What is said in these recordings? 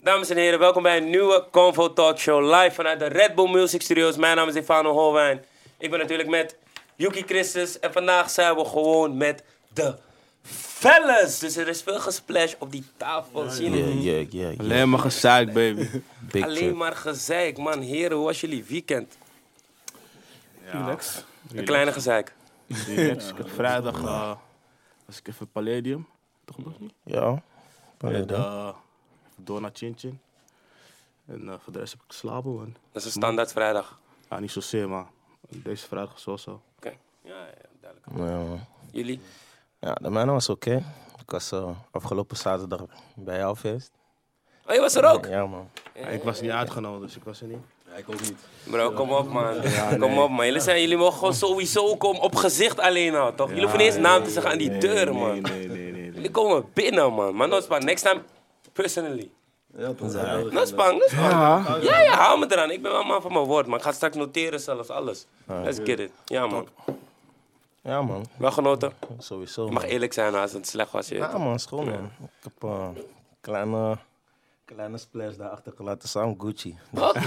Dames en heren, welkom bij een nieuwe Convo Talk Show live vanuit de Red Bull Music Studios. Mijn naam is Stefano Holwijn. Ik ben natuurlijk met Yuki Christus en vandaag zijn we gewoon met de fellas. Dus er is veel gesplash op die tafel. Yeah. Alleen maar gezeik, baby. Alleen maar gezeik, man. Heren, hoe was jullie weekend? Relax. Een kleine gezeik. Relax. Ik had vrijdag was ik even Palladium. Toch nog niet? Ja. En door naar Chin Chin. En voor de rest heb ik geslapen, man. Dat is een standaard vrijdag. Ja, niet zozeer, maar deze vrijdag is wel zo. Oké. Ja, duidelijk. Ja, Jullie? ja, de mijne was oké. Ik was afgelopen zaterdag bij jouw feest. Oh, je was er ook? Ja, man. Ja, ik was niet uitgenodigd, dus ik was er niet. Ja, ik ook niet. Bro, kom op, man. Kom op, man. Jullie mogen gewoon sowieso komen op gezicht alleen al, toch? Jullie hoeven niet eens naam te zeggen aan die deuren, man. Nee. Jullie komen binnen, man. Maar Nospang, next time, personally. Ja, toch? Nospang. Ja, hou me eraan. Ik ben wel man van mijn woord, man. Ik ga straks noteren zelfs, alles. Let's get it. Ja, man. Ja, man. Wel genoten? Sowieso. Je mag eerlijk zijn als het slecht was. Ja, man. Is goed, man. Ik heb een kleine splash daarachter gelaten. Samen Gucci.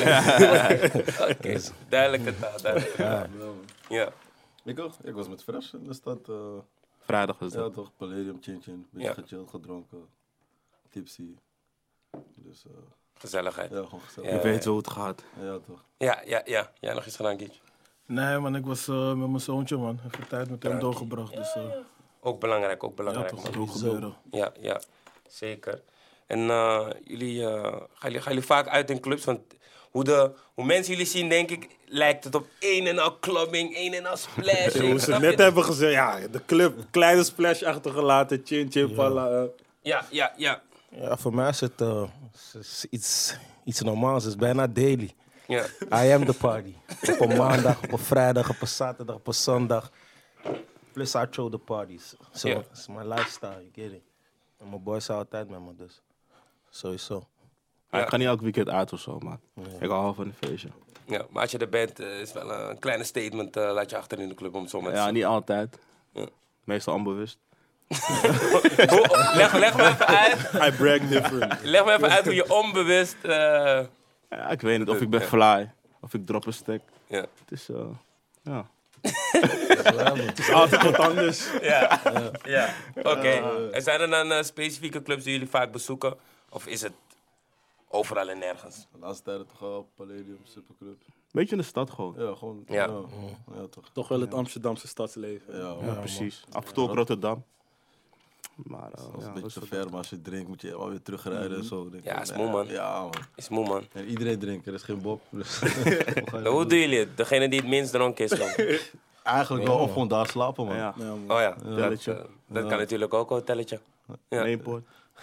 Oké. Duidelijke taal. Ja. Ik ook. Ik was met Fresh in de stad. Vrijdag was Ja, dat. toch? Palladium, Chin Chin. Beetje Ja. gechilled, gedronken. Tipsy. Dus Gezelligheid. ja, gewoon gezellig. Je weet hoe het gaat. Ja, toch? Ja. Jij nog iets gedaan, Gietje? Nee man, ik was met mijn zoontje man. Even tijd met hem doorgebracht. Dus Ook belangrijk, ja toch, dat moet gebeuren. Ja, zeker. En gaan jullie vaak uit in clubs? Want hoe mensen jullie zien, denk ik, lijkt het op een en al clubbing, een en al splashing. Hoe ze Snap net je? hebben gezegd, ja, de club, kleine splash achtergelaten, chin chin, pala. Ja. Ja, voor mij is het iets normaals. Het is bijna daily. Ja. I am the party. Op een maandag, op een vrijdag, op een zaterdag, op een zondag. Plus I throw the parties. So, Ja. it's my lifestyle, you get it. En mijn boys zijn altijd met me, dus sowieso. Ja, ik ga niet elk weekend uit of zo, maar ik hou wel van een feestje. Ja, maar als je er bent, is wel een kleine statement laat je achter in de club om het zo maar te Ja, zeggen. niet altijd. Ja. Meestal onbewust. Leg me even uit. I brag different. Leg me even uit hoe je onbewust... Ja, ik weet niet of ik ben fly, of ik drop een stack. Ja. Het is, ja. Het is altijd wat anders. Ja. Oké. En zijn er dan specifieke clubs die jullie vaak bezoeken? Of is het overal en nergens? De laatste tijden toch wel Palladium, Superclub. Beetje in de stad gewoon. Ja, gewoon. Ja. Ja, toch? Toch wel het Amsterdamse stadsleven. Ja, Precies. Af en toe ook Rotterdam. Maar dat is ja, een beetje te rustig. ver, maar als je drinkt moet je wel weer terugrijden en zo. Denk ik. Ja, is moe, man. Ja, man. Is moe, man. En iedereen drinkt, er is geen Bob. Dus Hoe doen jullie het? Degene die het minst dronken is dan? eigenlijk wel of gewoon daar slapen, man. Ja, Ja, man. Oh ja, Telletje. dat kan natuurlijk ook, een telletje. Ja. Mainport.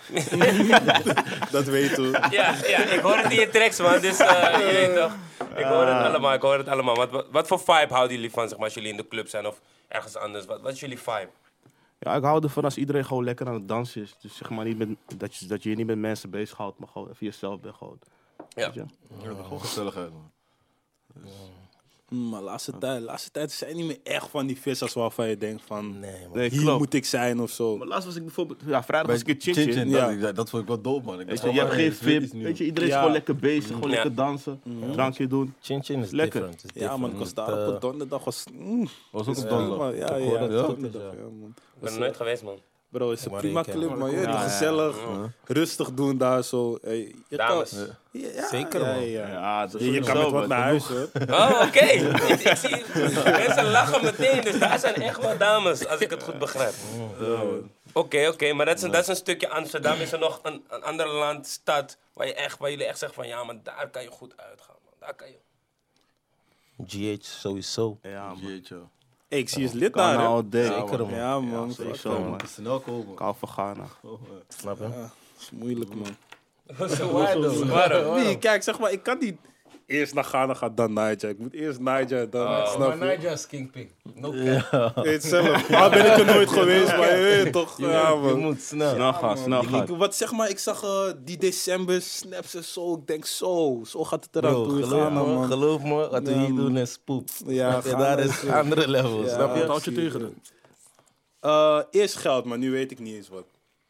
Dat weten we. Ja, ik hoor het in je tracks, man. Dus je weet toch. Ik hoor het allemaal. Wat voor vibe houden jullie van, zeg maar, als jullie in de club zijn of ergens anders? Wat is jullie vibe? Ja, ik hou ervan als iedereen gewoon lekker aan het dansen is. Dus zeg maar niet dat je je niet met mensen bezighoudt, maar gewoon even jezelf bent gewoon. Ja. Weet je? Ja, gewoon gezelligheid, man. Maar laatste tijd zijn niet meer echt van die vissers waarvan je denkt van... Nee, man. Nee, Hier klopt. moet ik zijn of zo. Maar laatst was ik bijvoorbeeld, ja, vrijdag was ik in Chin Chin. Ja. Dat vond ik wel dope, man. Weet je, je hebt geen VIP. Weet je, iedereen is Ja. gewoon lekker bezig, gewoon Ja. lekker dansen, drankje doen. Chin Chin is Lekker. different. Is Ja man, ik was daar op een donderdag. Was ook op donderdag. Ja, donderdag. Ja, man. Ik ben er nooit geweest, man. Bro, is een Maar prima ik, club, man. Je Ja, weet, ja. gezellig, rustig doen daar zo. Hey, je Dames. kan- Ja, Zeker, man. Ja, dat is Je kan sowieso, met wat man. naar huis, hoor. Oh, oké. Ik zie mensen lachen meteen, dus daar zijn echt wel dames, als ik het goed begrijp. Oké, maar dat is een stukje Amsterdam. Is er nog een ander land, stad, waar jullie echt zeggen van, ja, maar daar kan je goed uitgaan, man. Daar kan je... GH sowieso. Ja, man. Jeetje. Hey, ik zie je lid Kan daar, hè? al day. Zeker, man. Ja, man. Sowieso, man. Snel komen. Ik hou van Ghana. Snap je? Dat is moeilijk, man. Waarom? Nee, kijk, zeg maar, ik kan niet eerst naar Ghana gaan, dan Niger. Ik moet eerst Niger, dan snap je. Niger is kingping. No cap. Weet je zelf. Al ben ik er nooit geweest, maar je weet toch. Ja, Je man. moet snel. Snel gaan. Wat zeg maar, ik zag die december snaps en zo. Ik denk zo gaat het eraan Bro, toe in Ghana, man. geloof me, wat we Ja, hier man. doen is poep. Ja, Snap je? Ghana Daar is is andere levels, Ja. snap je? Wat houd je tegen? Eerst geld, maar nu weet ik niet eens wat.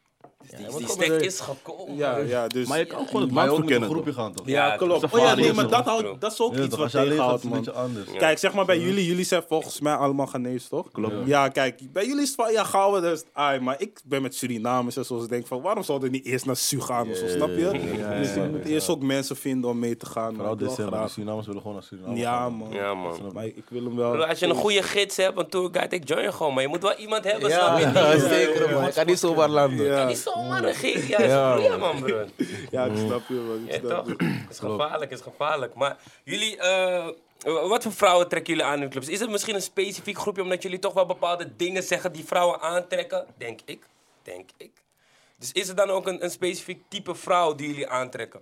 Die stek is gekomen. Ja, dus... Maar je kan gewoon het Maar land ook met een verkennen. groepje toch? gaan, toch? Ja, klopt. dat Oh ja, is nee, maar gevaarlijk. dat is ook Ja, iets toch, wat als je alleen gaat, tegenhoudt, is het een man. beetje anders. Kijk, zeg maar bij jullie zijn volgens mij allemaal Ghanese, toch? Klopt. Ja, kijk, bij jullie is het van, ja, gaan we dus... maar ik ben met Surinamers en zo, dus ik denk van, waarom zouden we niet eerst naar Su gaan of zo, snap je? Dus je moet eerst ook mensen vinden om mee te gaan. Vooral man. Wel december. De graag. Surinamers willen gewoon naar Suriname Ja, gaan. man. Ja, man. Maar ik wil hem Bro, wel... als je een goede gids hebt, een tourguide, ik join je gewoon. Maar je moet wel iemand hebben, snap je? Ja, Die- zeker, man. Ik ga niet zomaar landen. Ja, die zomaar een gids. Ja, man, bro. Ja, ik snap je, man. Ik Ja, snap toch? je. Het is gevaarlijk, het is gevaarlijk. Maar jullie, wat voor vrouwen trekken jullie aan in clubs? Is het misschien een specifiek groepje omdat jullie toch wel bepaalde dingen zeggen die vrouwen aantrekken? Denk ik. Dus is het dan ook een specifiek type vrouw die jullie aantrekken?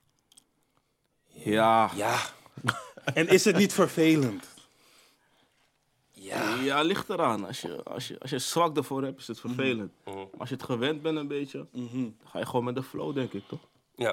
Ja. Ja. En is het niet vervelend? Ja. Ja, ligt eraan. Als je zwak ervoor hebt, is het vervelend. Maar als je het gewend bent een beetje, dan ga je gewoon met de flow, denk ik, toch? Ja.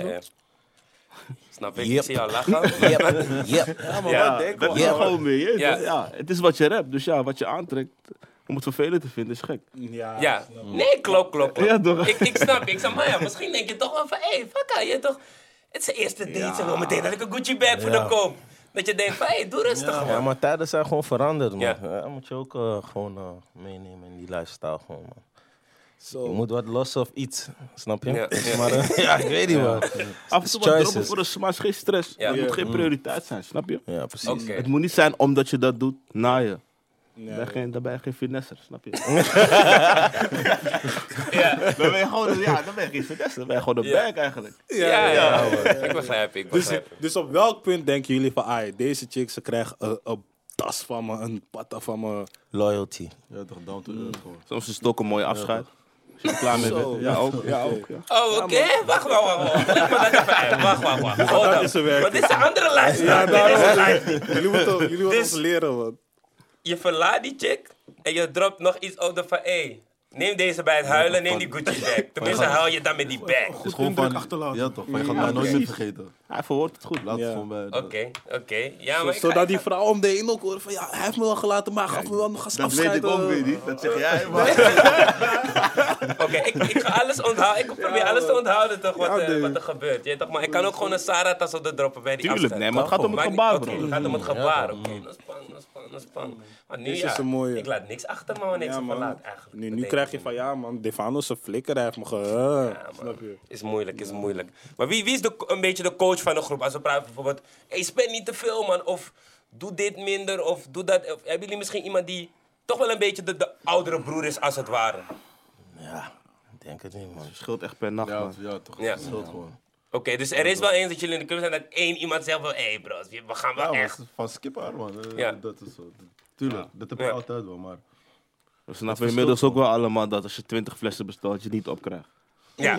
Snap ik? Yep. Ik zie jou lachen. Yep. Ja, maar Ja, wat denk dat je? is Gewoon weer. Ja. Ja, het is wat je rapt. Dus ja, wat je aantrekt, om het vervelend te vinden, is gek. Ja. Nee, klopt. Ja, toch? Ik snap je. Ik zeg, maar ja, misschien denk je toch wel van, hé, fuck, je toch... Het is de eerste date, zeg maar meteen dat ik een Gucci bag voor de koop. Dat je denkt van, hé, doe rustig, man. Ja, maar tijden zijn gewoon veranderd, man. Ja. Ja, moet je ook gewoon meenemen in die lifestyle, gewoon, man. Zo. Je moet wat los of iets, snap je? Ja. Maar ja, ik weet niet, man. Af en toe wat Choices. droppen voor de maar is geen stress. Ja. Het moet geen prioriteit zijn, snap je? Ja, precies. Oké. Het moet niet zijn omdat je dat doet na je. Dan ben je geen finesser, snap je? Dan ben je gewoon dan ben je geen finesser. Dan ben je gewoon een bag eigenlijk. Ja. Ik begrijp het. Dus op welk punt denken jullie van, deze chick, ze krijgt een tas van me, een patta van me. Loyalty. Ja, toch down to earth gewoon. Soms is het ook een mooie afscheid. Als je er klaar mee bent. Ja, ook. Ja. Oh, oké. Wacht. Leg me dat even uit. Wacht. Hold Dat up. is een werk. Want dit is een andere lijst. Ja, Dit is een lijst. Jullie moeten Dus- ons leren, man. Je verlaat die chick en je dropt nog iets op van, hé, neem deze bij het huilen, neem die Gucci bag. Tenminste, huil je dan met die bag. Het is gewoon van... Ja, toch. Maar je gaat mij nooit meer vergeten. Hij verwoordt het goed. Laat het gewoon bij... Oké. Ja, maar ik Zodat ga... die vrouw om de heen ook horen van, ja, hij heeft me wel gelaten, maar gaf me wel nog eens Dat afscheid. weet ik ook, weet je. Dat zeg jij, maar... Oké, ik ga alles onthouden. Ik probeer alles te onthouden toch, wat nee. er gebeurt. Je, toch, maar ik kan ook gewoon een Sarah-tas op de droppen bij die Tuurlijk, afstand. nee, maar het gaat om het gebaar, Oké, bro. het gaat om het gebaar. Oké, dat is spannend. Maar nu Dit is een mooie. ik laat niks achter me wanneer ik Ja, ze man. verlaat eigenlijk. Nu Dat krijg je denk van, ja man, Defano is een flikker, hij heeft me snap je? Is moeilijk. Maar wie is een beetje de coach van de groep? Als we praten bijvoorbeeld, hey, spend niet te veel, man. Of doe dit minder, of doe dat. Of, hebben jullie misschien iemand die toch wel een beetje de oudere broer is, als het ware? Ja, ik denk het niet, man. Het scheelt echt per nacht, Ja, man. ja, toch. Ja. Het scheelt gewoon. Oké, dus er is wel eens dat jullie in de club zijn dat één iemand zegt van, hé bro, we gaan wel Ja, echt. maar van skipper, man. Ja. Dat is zo. Tuurlijk, dat heb je Ja. altijd wel, maar... We snappen inmiddels ook wel allemaal dat als je 20 flessen bestelt, je niet opkrijgt. Ja.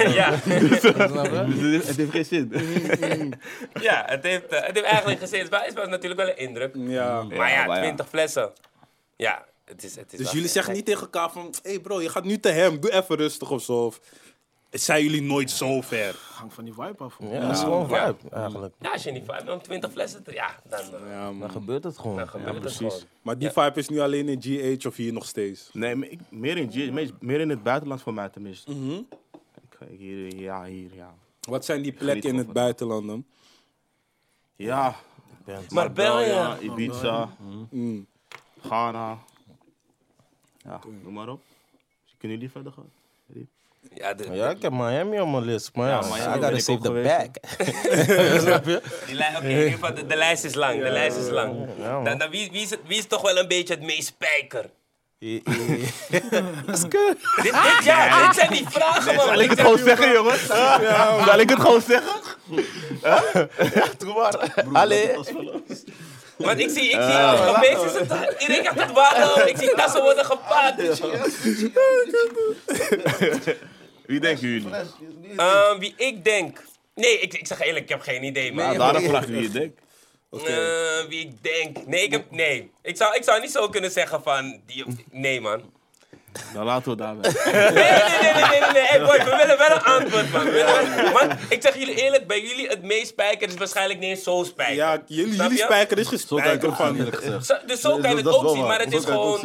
Dus het heeft geen zin. Ja, het heeft eigenlijk gezien. Het was natuurlijk wel een indruk. Ja. Maar ja, maar ja. 20 flessen. Ja, het is Dus wel jullie gek. zeggen niet tegen elkaar van, hé bro, je gaat nu te hem, doe even rustig of zo. Of, zijn jullie nooit zo ver? Hangt van die vibe af. Ja, dat is gewoon vibe, eigenlijk. Ja, als je niet 5 om 20 flessen te... Ja, dan Ja, man. Dan gebeurt het gewoon. gebeurt het gewoon. Maar die vibe is nu alleen in GH of hier nog steeds? Nee, maar meer in het buitenland voor mij tenminste. Hier, ja. Wat zijn die plekken in het buitenland dan? Ja. Marbella. Ibiza. Ghana. Ja, noem maar op. Kunnen jullie verder gaan? Ja, Ja, ik heb Miami op mijn list, maar ja, Miami I ben gotta ik save ook the geweest, bag. Snap je? Oké, in ieder geval, de lijst is lang. Ja, man. Dan, wie is toch wel een beetje het meest spijker? Dit Dit zijn die vragen, man. Zal ik het gewoon zeggen, jongens? Zal ik het gewoon zeggen? Doe maar. Allee. Want ik zie opeens is het... Iedereen gaat het wachten. Ik zie tassen worden gepakt. Wie denken jullie? Wie ik denk... Nee, ik zeg eerlijk, ik heb geen idee, man. Daarom vraag ik wie je denkt. Wie ik denk... Nee, ik zou niet zo kunnen zeggen van... Nee, man. Dan laten we daarbij. Nee. Hey boy, we willen wel een antwoord, man. Want ik zeg jullie eerlijk, bij jullie het meest spijker is waarschijnlijk niet eens zo spijker. Ja, Snap jullie je? spijker is Zo kan ik gespijker het zien, van. eerlijk gezegd. Dus zo kan je het Dat is ook wel zien, waar. maar het Zo is kan je het ook gewoon... zien.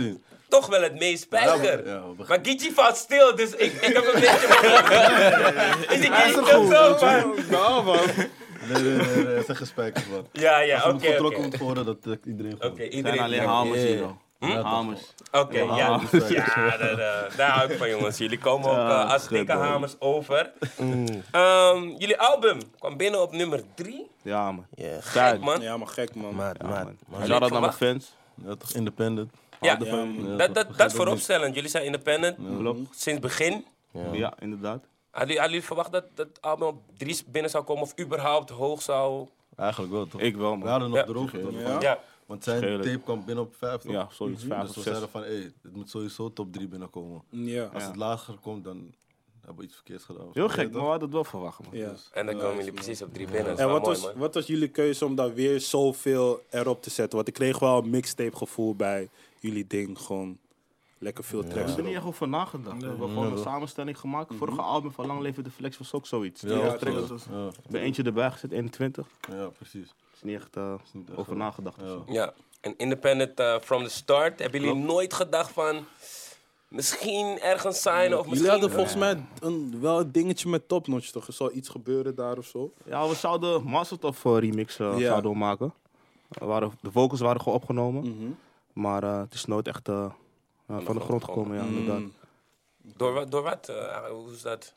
toch wel het meest spijker. Ja, we Maar Geechee valt stil, dus ik heb een beetje... Dus ik is goed, zo, man. Nou, man. Nee, zeg gespijkerd, man. Ja, Als we oké. vertrokken moet worden, dat iedereen Oké, gewoon. iedereen... alleen Oké, hamers hier, joh. Hamers. ja. Ja, daar hou ik van, jongens. Jullie komen ook als dikke hamers over. Jullie album kwam binnen op nummer 3. Ja, man. Ja, Kijk, man. Ja, maar gek, man. maar. Shout-out naar mijn fans. Ja, toch independent. Ja, man. dat is vooropstellend. Jullie zijn independent. Klopt. Sinds begin. Ja, inderdaad. Hadden jullie verwacht dat het album op 3 binnen zou komen of überhaupt hoog zou... Eigenlijk wel, toch? Ik wel, We man. hadden nog Ja. erover, toch? Ja. Ja. Want zijn Schelen. tape kwam binnen op 5, toch? Ja, zoiets, 5 Dus of we 6. zeiden van, het moet sowieso top 3 binnenkomen. Ja. Als het lager komt, dan hebben we iets verkeerds gedaan. Heel gek, maar we hadden het wel verwacht, man. Ja. En dan komen jullie precies op 3 binnen. Dat is En wel wat mooi, was, man. wat was jullie keuze om daar weer zoveel erop te zetten? Want ik kreeg wel een mixtape gevoel bij jullie ding. Gewoon lekker veel We tracks hebben er niet erop. echt over nagedacht. We hebben gewoon een samenstelling gemaakt. Vorige album van Lang Leven de Flex was ook zoiets. Ja, Ja, toch? dat was- Ja, Bij eentje erbij gezet, 21. ja, precies. Is niet echt niet echt over zo. nagedacht. of zo. Ja. En independent from the start. Hebben jullie nooit gedacht van... Misschien ergens signen of misschien... Jullie hadden volgens mij wel een dingetje met Top Notch, toch? Er zou iets gebeuren daar of zo? Ja, we zouden Mastertof remix Ja. zouden we maken. De vocals waren gewoon opgenomen. Mhm. Maar het is nooit echt van de grond gekomen, ja, inderdaad. Door wat? Hoe is dat?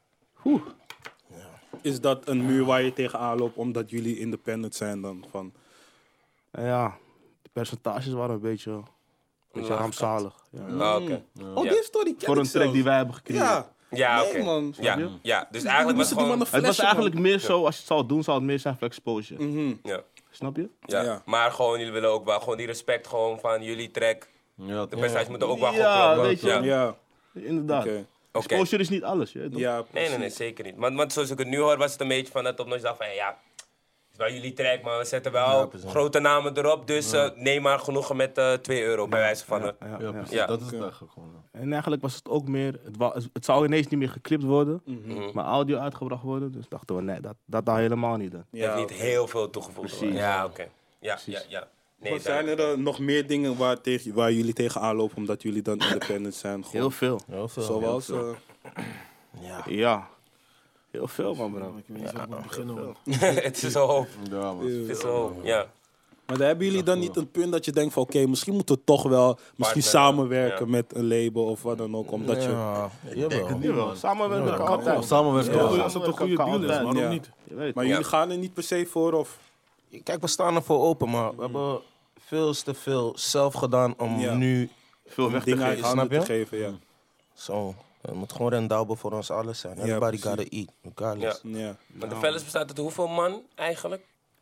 Is dat een muur waar je tegenaan loopt omdat jullie independent zijn dan? Van, En ja, de percentages waren een beetje rampzalig. Ja. Oké. oh, Ja. die story ken Voor ik een track zelfs. die wij hebben gecreëerd. Ja, Ja, Nee, oké. man. Ja, ja, dus Jullie eigenlijk was moesten die man gewoon... een Het was flesje, eigenlijk man. meer zo, als je het zou doen, zou het meer zijn voor exposure. Mhm. Ja, Snap je? ja. Ja. Maar gewoon, jullie willen ook wel gewoon die respect gewoon van jullie track. Ja, De prestaties moeten ook wel Ja, gewoon kloppen. weet je. Ja. Ja, Inderdaad. oké. Oké. Exposure is niet alles. Je, Ja, Nee, zeker niet. Want zoals ik het nu hoor, was het een beetje van dat op nog dacht van ja, het is wel jullie track, maar we zetten wel grote namen erop, dus neem maar genoegen met €2 bij wijze van. Ja, Ja, precies. Ja. Dat is het eigenlijk gewoon. Ja. En eigenlijk was het ook meer, het zou ineens niet meer geklipt worden, Mhm. maar audio uitgebracht worden. Dus dachten we, nee, dat dan helemaal niet. Dan. Heeft niet heel veel toegevoegd. Precies. Ja, oké. Ja, ja. Nee, Wat zijn er nog meer dingen waar jullie tegenaan lopen omdat jullie dan independent zijn? Gewoon, Heel veel. Heel veel. zoals... Ja. Ja. Heel veel, man, bro. Ik weet niet waar ik moet beginnen, man. Het is zo hoop. Ja, man. Het is zo hoop, ja. Maar daar hebben jullie dan niet een punt dat je denkt van oké, misschien moeten we toch wel misschien Partner, samenwerken ja. met een label of wat dan ook, omdat je... Ja, jawel. Jawel, samenwerken kan Ja, altijd. samenwerken. Ja. Ja. Als het een goede deal is, waarom Ja. niet? Je weet. Maar jullie gaan er niet per se voor of... Kijk, we staan ervoor open, maar we hebben veel te veel zelf gedaan om Ja. nu Veel weg te dingen uit geven. handen snap te je? geven, ja. zo. Het moet gewoon rendabel voor ons alles zijn. Everybody precies. gotta eat, regardless. Ja. Maar de Fellas bestaat uit hoeveel man eigenlijk?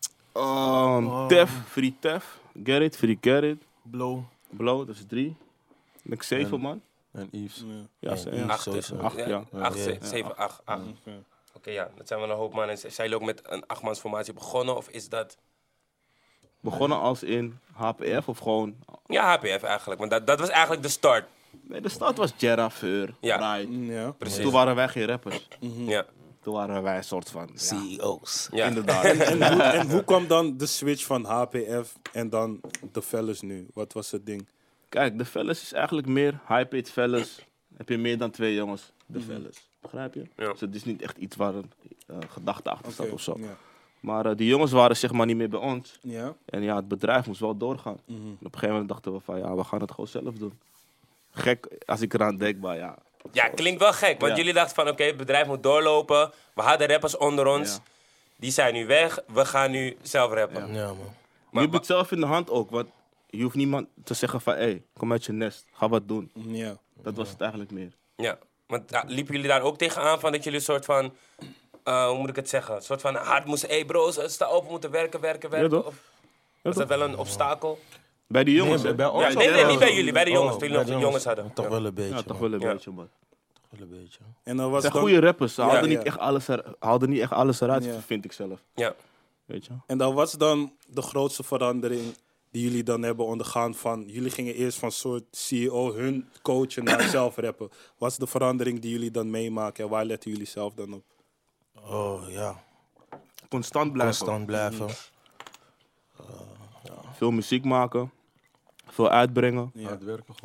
Tef, Free Tef. Gerrit, Free Gerrit. Blow. Blow, dat is 3. Ik denk 7, man. En Yves. Ja, En ja. Yves. 8 sowieso. dus. 8, ja. 8, Ja. 7, 8, 8. Oké, ja, dat zijn wel een hoop mannen. Zijn jullie ook met een 8-mansformatie begonnen of is dat... Begonnen als in HPF of gewoon... Ja, HPF eigenlijk, want dat was eigenlijk de start. Nee, de stad was Jera, Feur, Ja. Bright. Ja. Precies. Toen waren wij geen rappers. Ja. Toen waren wij een soort van... Ja, CEO's. Ja. inderdaad. En hoe kwam dan de switch van HPF en dan de Fellas nu? Wat was het ding? Kijk, de Fellas is eigenlijk meer high-paid Fellas. Heb je meer dan 2 jongens, de Fellas. Begrijp je? Ja. Dus het is niet echt iets waar een gedachte achter staat Oké, of zo. Ja. Maar die jongens waren zeg maar niet meer bij ons. Ja. En ja, het bedrijf moest wel doorgaan. En op een gegeven moment dachten we van ja, we gaan het gewoon zelf doen. Gek als ik eraan denk, maar ja. Ja, klinkt wel gek, want Ja. jullie dachten van oké, het bedrijf moet doorlopen. We hadden rappers onder ons. Ja. Die zijn nu weg, we gaan nu zelf rappen. Ja, man. Je hebt het zelf in de hand ook, want je hoeft niemand te zeggen van hé, kom uit je nest, ga wat doen. Ja. Dat was het eigenlijk meer. Ja, want liepen jullie daar ook tegenaan van dat jullie een soort van... hoe moet ik het zeggen? Een soort van hard moesten... Hé bro's, sta op, we moeten werken. Ja, toch? Of was dat wel een obstakel? Bij die jongens, Nee, hè? bij ons Ja, ook nee, wel. niet bij jullie, bij de jongens. Oh, Toen bij jullie nog de jongens hadden. Toch Ja. wel een beetje. Ja, toch man. wel een Ja. beetje, man. Toch wel een beetje. En dan was Het zijn dan, goede rappers, ze haalden ja. niet echt alles haalden niet echt alles eruit, Ja. vind ik zelf. Ja. Weet je? en dan was dan de grootste verandering die jullie dan hebben ondergaan van... Jullie gingen eerst van soort CEO hun coachen naar zelf rappen. Wat is de verandering die jullie dan meemaken en waar letten jullie zelf dan op? Oh ja, Constant blijven. constant blijven. Veel muziek maken. Veel uitbrengen. Ja. Hard werken gewoon.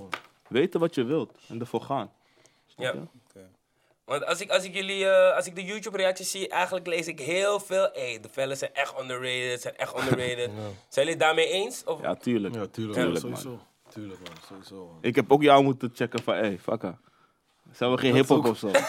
weten wat je wilt en ervoor gaan. Ja. Want als ik de YouTube-reacties zie, eigenlijk lees ik heel veel. De fellas zijn echt underrated, Zijn jullie het daarmee eens? Of? Ja, tuurlijk. Ja, tuurlijk. Tuurlijk, man. man. Tuurlijk, man. Sowieso, man. Ik heb ook jou moeten checken van, fakka. Zijn we geen hip-hop of zo?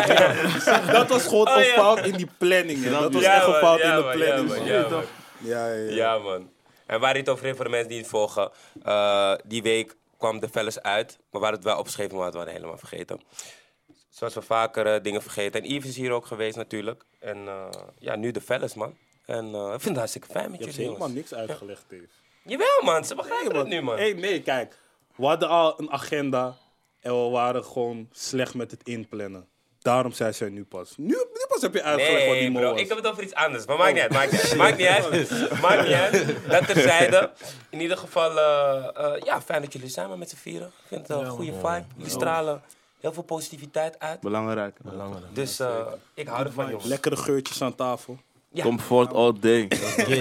Dat was gewoon een fout in die planning. Hè. Dat was echt een fout in de planning. Man. Ja. Ja, man. En waar hij het over heeft voor de mensen die het volgen. Die week kwam de fellas uit. Maar waar het wel opgeschreven was, waren we helemaal vergeten. Zoals we vaker dingen vergeten. En Yves is hier ook geweest natuurlijk. En nu de fellas, man. En ik vind het hartstikke fijn met Je hebt jullie, helemaal jongens. niks uitgelegd, Dave. Jawel, man. Ze begrijpen het nu, man. Hey, nee, kijk. We hadden al een agenda en we waren gewoon slecht met het inplannen. Daarom zei zij nu pas. Nu pas heb je uitgelegd wat die Nee, mo bro. was. Ik heb het over iets anders. Maar maakt niet uit. Maakt niet uit. Dat terzijde. In ieder geval, fijn dat jullie zijn met z'n vieren. Ik vind het een goede vibe. Jullie stralen heel veel positiviteit uit. Belangrijk. Dus ik hou ervan, jongens. Lekkere geurtjes aan tafel. Ja. Comfort all day.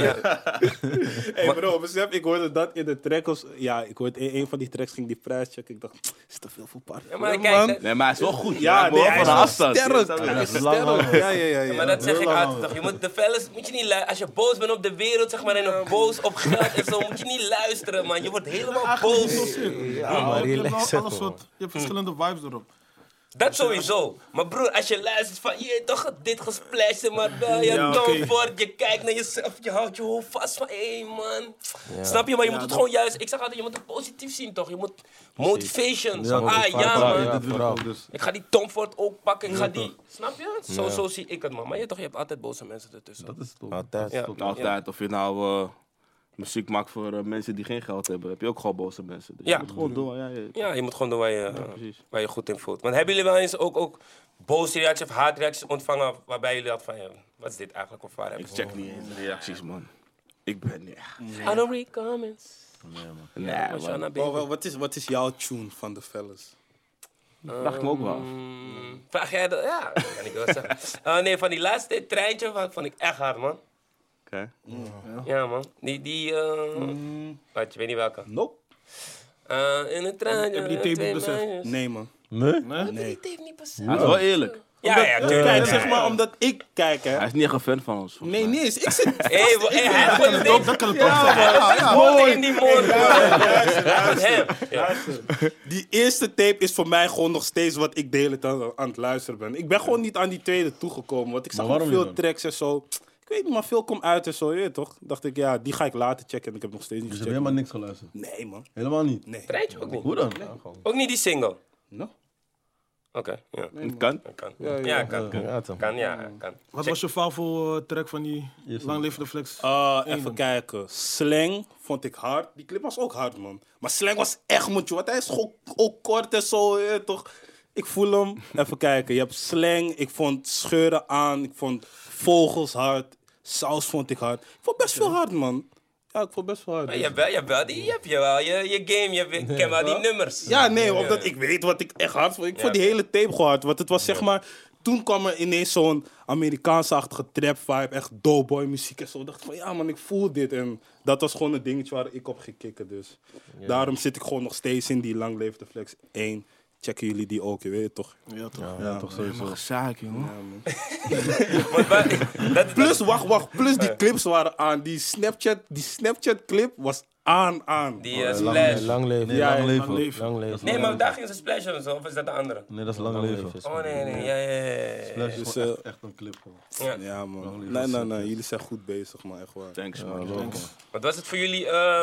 Hey bro, besef, ik hoorde dat in de track. Ik hoorde in een van die tracks ging die prijs checken. Ik dacht, is te veel voor party. Ja, maar kijk, Nee, maar hij is wel goed. Ja, nee, hij is wel afstand. sterk. Ja, Hij is ja. sterk. Ja. maar dat zeg ik altijd toch. Je moet de fellas, moet je niet luisteren. Als je boos bent op de wereld, zeg maar, en boos op geld en zo, moet je niet luisteren, man. Je wordt helemaal boos. Ja, maar Je hebt relax nou alles zetten, wat, je hebt verschillende vibes erop. Dat sowieso. Maar broer, als je luistert van, je toch dit gesplashed, maar je Ja, oké. comfort, je kijkt naar jezelf, je houdt je hoofd vast van, man. Snap je? Maar je moet het gewoon juist, ik zeg altijd, je moet het positief zien toch? Je moet motivation. Zo, man. Dit wil ik ook dus. Ik ga die comfort ook pakken, ik ga die, snap je? Zo zie ik het, man. Maar je hebt altijd boze mensen ertussen. Dat is toch. Altijd. Ja. Altijd. Of je nou muziek maakt voor mensen die geen geld hebben, heb je ook gewoon boze mensen. Dus Ja. je moet gewoon doen. Ja. Ja, je moet gewoon doen precies. waar je goed in voelt. Want hebben jullie wel eens ook boze reacties of haatreacties ontvangen waarbij jullie hadden van, wat is dit eigenlijk of waar Ik hebben check niet eens de reacties, man. Ik ben niet. I don't read comments. Nee, Shana man. baby. Wat is jouw tune van de fellas? Vraag ik me ook wel af. Vraag jij dat? Ja, dat kan ik wel zeggen. Nee, van die laatste treintje vond ik echt hard, man. Oké. Ja, man. Wat, je weet niet welke. Nope. In een treintje. Heb je die tape twee niet beseft? meisjes. Nee, man. Nee? Die tape niet beseft. Hij is wel eerlijk. Ja, tuurlijk. Kijk, Ja, zeg ja. maar omdat ik kijk, hè. Hij is niet echt een fan van ons. volgens Nee, mij. niet eens. Ik zit Hij gooit het Dat kan het ook zijn. gewoon in die mond. Met hem. Ja. Die eerste tape is voor mij gewoon nog steeds wat ik de hele tijd aan het luisteren ben. Ik ben gewoon niet aan die tweede toegekomen. Want ik zag Maar nog waarom veel niet dan? tracks en zo. Ik weet niet, maar veel komt uit en zo, je weet toch? Dacht ik, ja, die ga ik later checken en ik heb nog steeds niet Dus je hebt gecheckt. helemaal niks geluisterd. Nee, man. Helemaal niet. Nee. Treintje ook niet. Hoe dan? Ook niet die single. No? Oké, ja. Het kan. Dat kan. Ja, kan. Ja, toch. Kan. Wat was je favoriete track van die Lang Leven de Flex? Even kijken. Slang vond ik hard. Die clip was ook hard, man. Maar Slang was echt moedje, want hij is gewoon ook kort en zo, je weet toch? Ik voel hem. Even kijken. Je hebt Slang. Ik vond Scheuren aan. Ik vond Vogels hard. Saus vond ik hard. Ik vond best veel hard, man. Ja, ik vond best veel hard. Maar je hebt wel je game, je kent wel die nummers. Ja, nee, omdat ik weet wat ik echt hard vond. Ik vond die hele tape gewoon hard. Want het was zeg maar... Toen kwam er ineens zo'n Amerikaanse-achtige trap vibe. Echt doughboy muziek en zo. Ik dacht van, ja man, ik voel dit. En dat was gewoon een dingetje waar ik op ging kicken. Dus daarom zit ik gewoon nog steeds in die Lang Leef de Flex 1. Checken jullie die ook, je weet het toch? Ja, toch. Ja, toch sowieso. Zaak, jongen. Plus, wacht. Plus die clips waren aan. Die Snapchat clip was aan. Die splash. Lang leven. Ja, Lang leven. Lang leven. Lang leven. Nee, maar daar gingen ze splashen of zo, of is dat de andere? Nee, dat is lang leven. Oh nee, ja. Flash is Dus, gewoon echt een clip gewoon. Ja, man. Lang leven. Nee. Jullie zijn goed bezig, man. Echt waar. Thanks, man. Wat was het voor jullie,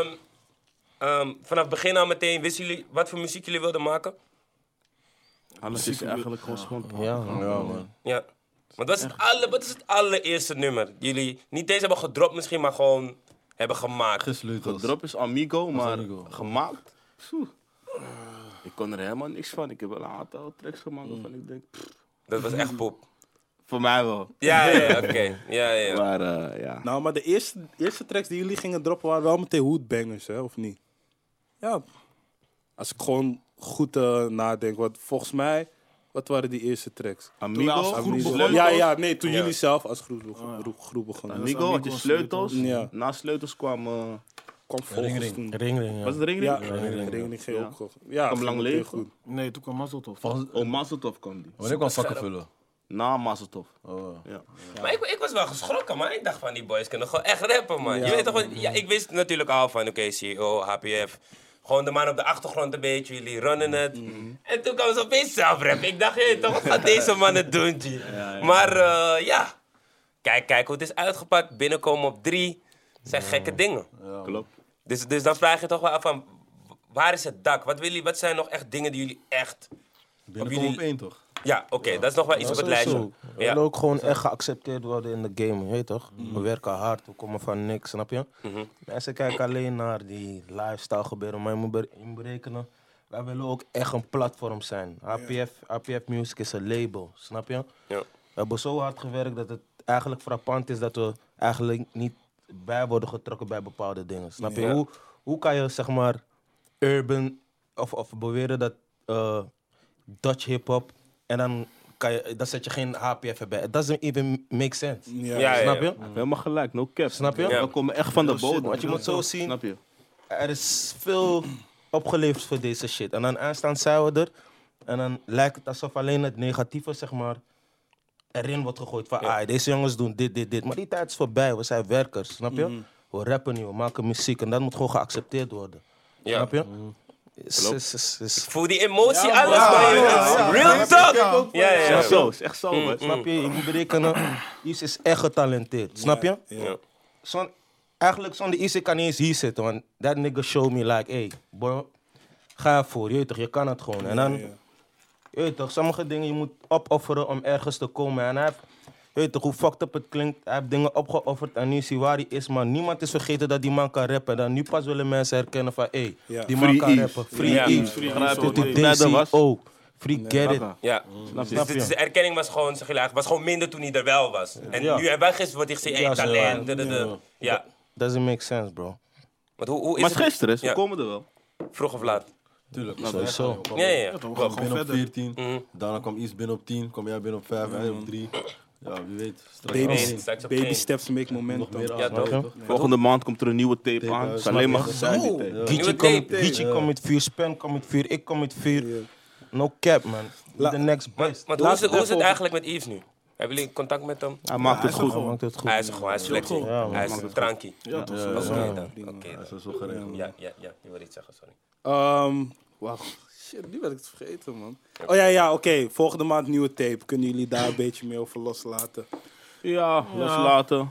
vanaf begin aan meteen, wisten jullie wat voor muziek jullie wilden maken? Alles is eigenlijk gewoon spontaan. Ja, Ja, man. Ja. Wat is het allereerste nummer? Jullie niet eens hebben gedropt misschien, maar gewoon hebben gemaakt. Gesleuteld. Drop is Amigo, maar Amigo. gemaakt? Psoe. Ik kon er helemaal niks van. Ik heb wel een aantal tracks gemaakt waarvan ik denk... Dat was echt pop. Voor mij wel. Ja, oké. Ja. Maar ja. Nou, maar de eerste tracks die jullie gingen droppen waren wel meteen hoodbangers, hè? Of niet? Ja. Als ik gewoon goed nadenk. Want volgens mij, wat waren die eerste tracks? Amigo, als groep begon. Ja, toen Ja. jullie zelf als groep begonnen. Amigo had je sleutels. Ja. Na sleutels kwam kwam volgens toen. Ring, ja. Was het Ring? Ja, Ring. Ring ging Ja. ook goed. Ja, Kwam ging Lang meteen Leven? goed. Nee, toen kwam Mazzeltof. Oh, Mazzeltof kwam die. Wanneer kwam Vakkenvullen? Na Mazzeltof. Oh. Ja. Maar ik was wel geschrokken, man. Ik dacht van, die boys kunnen gewoon echt rappen, man. Je weet toch, ik wist natuurlijk al van, oké, CEO, HPF. Gewoon de man op de achtergrond een beetje, jullie runnen het. En toen kwam ze opeens zelf rappen. Ik dacht, hé, toch, wat gaat deze man het doen, G? Maar ja, kijk hoe het is uitgepakt. Binnenkomen op 3. Zijn gekke dingen. Klopt. Dus dan vraag je toch wel af van, waar is het dak? Wat zijn nog echt dingen die jullie echt... Binnenkomen op 1 toch? Ja, oké, dat is nog wel iets op het lijstje. We Ja. willen ook gewoon echt geaccepteerd worden in de game, je weet toch? We werken hard, we komen van niks, snap je? Mensen kijken alleen naar die lifestyle gebeuren, maar je moet berekenen. Wij willen ook echt een platform zijn. HPF Music is een label, snap je? Ja. We hebben zo hard gewerkt dat het eigenlijk frappant is dat we eigenlijk niet bij worden getrokken bij bepaalde dingen. Snap je? Ja. Hoe kan je zeg maar urban of beweren dat Dutch hip-hop en dan zet je geen HPF erbij. It doesn't even make sense. Ja. Snap je? Helemaal gelijk, no cap. Snap je? We komen echt van de bodem. Want je moet zo zien, Snap je? er is veel opgeleverd voor deze shit. En dan aanstaan zijn we er. En dan lijkt het alsof alleen het negatieve, zeg maar, erin wordt gegooid. Van, deze jongens doen dit. Maar die tijd is voorbij. We zijn werkers, snap je? We rappen nu, we maken muziek. En dat moet gewoon geaccepteerd worden. Ja. Snap je? Voel die emotie, alles, man. Real talk. Ja. Echt zo, is echt zo, man. Snap je? Je moet berekenen, Is is echt getalenteerd. Snap je? Ja. Eigenlijk zonder Is kan niet eens hier zitten. Want that nigga show me like, hey, bro, ga ervoor. Je weet toch, je kan het gewoon. En dan, je weet toch, sommige dingen je moet opofferen om ergens te komen. En hij heeft, je weet toch, hoe fucked up het klinkt. Hij heeft dingen opgeofferd en nu is hij waar hij is. Maar niemand is vergeten dat die man kan rappen. En dan nu pas willen mensen herkennen van, hey, die man Free kan Eve. rappen. Free Ja. Eve. Free Free Eve. Eve. was. Oh, free get it. Ja. Dus de erkenning was gewoon, zeg je eigenlijk, was gewoon minder toen hij er wel was. En Ja. nu hebben wij gisteren wordt hij gezegd, hey, Ja, zo, talent. Ja. Doesn't make sense, bro. Want hoe is Maar het? gisteren, ze Ja. komen er wel. Vroeg of laat? Tuurlijk. Sowieso. Ja. Toch, we gaan Binnen gewoon op verder. 14. Daarna kwam Is binnen op 10. Kwam jij binnen op 5. Hij op 3. Ja, wie weet. Straks Baby, Nee, straks op baby één. steps make nog momentum. meer Ja, aan. toch? Snap Volgende maand komt er een nieuwe tape aan. Het is alleen maar gezeik, die tape. Nieuwe Geechee tape. komt met 4, Span komt met 4, ik kom met 4. No cap, man. The next best. Maar hoe is het eigenlijk met Yves nu? Hebben jullie contact met hem? Hij maakt het goed. Hij maakt het goed. Hij is er gewoon, hij is flexie. Ja, man. Hij is een trankie. Ja, toch. Oké dan. Dat is zo geregeld. Ja, je wil iets zeggen, sorry. Wacht, shit, nu ben ik het vergeten, man. Oh ja, oké. Volgende maand nieuwe tape. Kunnen jullie daar een beetje meer over loslaten? Ja, loslaten.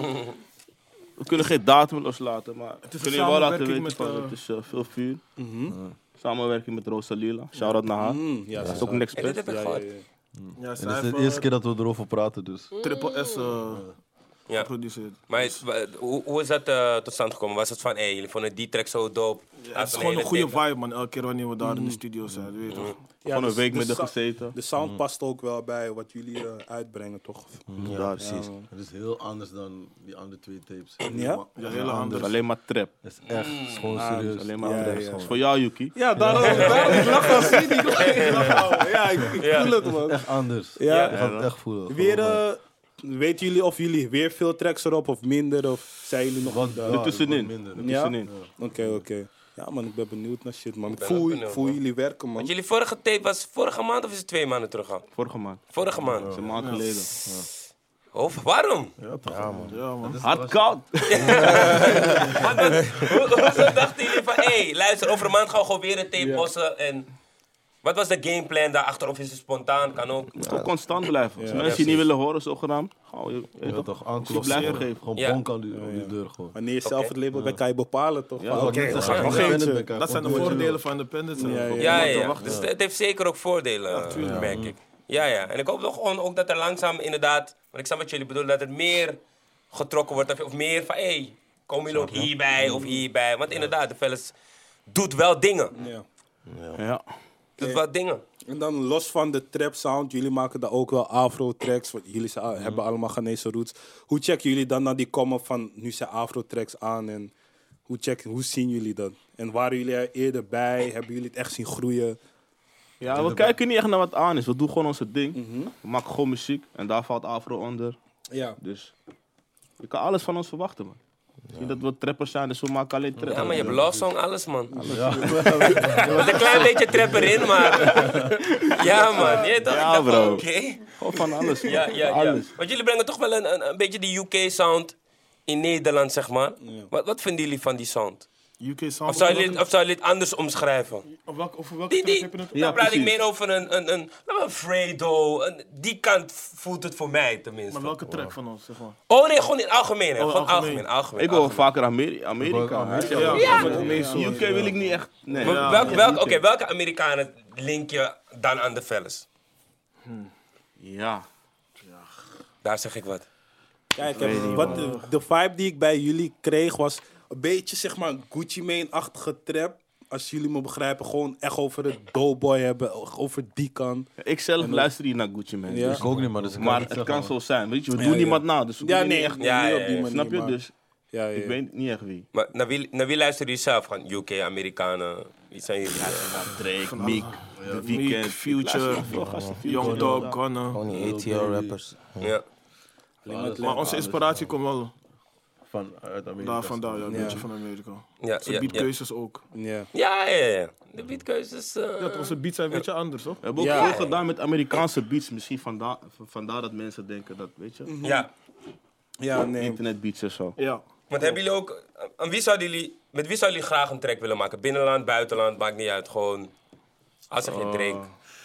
We kunnen geen datum loslaten, maar we is kunnen een je wel laten samenwerking weten met, van het is veel vuur. Samenwerking met Rosalila. Shout-out naar haar. Ja, Dat is ook een En dit expert. heb ik gehoord. Ja, En zij het is heeft de eerste keer dat we erover praten, dus. Triple S Ja. geproduceerd. Maar hoe is dat tot stand gekomen? Was het van, hé, jullie vonden die track zo dope? Het is gewoon een goede vibe, man. Elke keer wanneer we daar in de studio zijn, weet je toch? Gewoon een week met de haar gezeten. De sound past ook wel bij wat jullie uitbrengen, toch? Ja, precies. Het is heel anders dan die andere 2 tapes. Ja? Ja, hele andere. Alleen maar trap. Het is echt het is gewoon Ah, serieus. alleen maar Ja, trap. ja. Dat is voor jou, Yuki. Ja, daarom ik lach al. Zie die Ja, ik voel het, man. Echt anders. Ja. Je gaat het echt voelen. Weer, weten jullie of jullie weer veel tracks erop of minder? Of zijn jullie nog niet daar? Ertussenin. minder. Ertussenin. Oké. Ja, man, ik ben benieuwd naar shit, man. Ik ben ook voel, benieuwd, voel man. jullie werken, man. Want jullie vorige tape was vorige maand of is het 2 maanden terug al? Vorige maand. Vorige maand. Dat is een maand geleden. Of waarom? Ja, man. Hard koud. Hoe dachten jullie van, hé, luister, over een maand gaan we gewoon weer een tape bossen en... Wat was de gameplan daarachter? Of is het spontaan? Kan ook. Gewoon constant blijven. Als mensen je niet willen horen, zogenaamd, gaan we Je wilt toch aankloppen. blijven geven. Gewoon Ja. bonk aan die deur gewoon. Wanneer je zelf het label bent, kan je bepalen, toch? Ja, Van, dat Oké, is we echt gaan nog Independent eentje. ben ik, Dat zijn de gewoon voordelen van independent. Ja. Dus het heeft zeker ook voordelen, merk ik. Ja. En ik hoop toch gewoon ook dat er langzaam inderdaad... Want ik snap wat jullie bedoelen, dat het meer getrokken wordt. Of meer van, hé, komen jullie ook hierbij of hierbij? Want inderdaad, de fellas doet wel dingen. Ja. Ja. Doet wel dingen. En dan los van de trap sound, jullie maken daar ook wel afro-tracks. Want jullie hebben allemaal Ghanese roots. Hoe checken jullie dan naar die komen van nu zijn afro-tracks aan? En hoe zien jullie dat? En waren jullie er eerder bij? Hebben jullie het echt zien groeien? Ja, we kijken niet echt naar wat aan is. We doen gewoon onze ding. We maken gewoon muziek en daar valt afro onder. Ja. Dus je kan alles van ons verwachten, man. Misschien dat we trappers zijn, dus we maken alleen trappers. Ja, maar je hebt love song, alles, man. Er was een klein beetje trap erin, maar... Ja, man. Je toch? Ja, Ik dacht van, bro. oké. Gewoon van alles, man. Ja. Alles. Want jullie brengen toch wel een beetje die UK-sound in Nederland, zeg maar. Wat vinden jullie van die sound? UK Sound. Of zou jullie het anders omschrijven? Over welke track heb je het? Ja, Dan praat ik precies. meer over een Fredo. Die kant voelt het voor mij, tenminste. Maar welke track van ons, zeg maar? Oh nee, gewoon in het algemeen. Hè. Oh, Gewoon algemeen. algemeen. Ik wil wel vaker Amerika. Ja. UK wil ik niet echt. Nee. Welke Amerikanen link je dan aan de fellas? Ja. Daar zeg ik wat. Kijk, de vibe die ik bij jullie kreeg was een beetje, zeg maar, een Gucci Mane-achtige trap. Als jullie me begrijpen, gewoon echt over het Doughboy hebben, over die kant. Ik zelf luister niet naar Gucci Mane. Ja. Dus, Ik ook niet, maar dus ik kan maar niet het zeggen, kan man. zo zijn. Weet je, we Ja, doen ja. niemand na. Dus we Ja, kunnen nee, niet echt. niet Ja, op die ja. manier. Snap je? maar- Dus Ja, ja. ik weet niet echt wie. Maar naar wie luisteren jullie zelf? Gewoon UK, Amerikanen? Wie zijn jullie? Drake, Meek, The Meek, Weeknd. Future, Young Dog, Gunna. Gewoon die ATL-rappers. Ja. Maar onze inspiratie komt wel Uit Amerika. daar vandaan, ja, een beetje van Amerika. Ja, Onze ja, beatkeuzes ook. Ja. ja. De beatkeuzes... Ja, onze beats zijn een beetje anders, toch? We hebben ook Ja. veel gedaan met Amerikaanse beats. Misschien vandaar dat mensen denken dat, weet je. Ja. Ja, nee. Internetbeats en zo. Ja. Want hebben jullie ook... Met wie zouden jullie graag een track willen maken? Binnenland, buitenland, maakt niet uit. Gewoon... Als er geen Drake...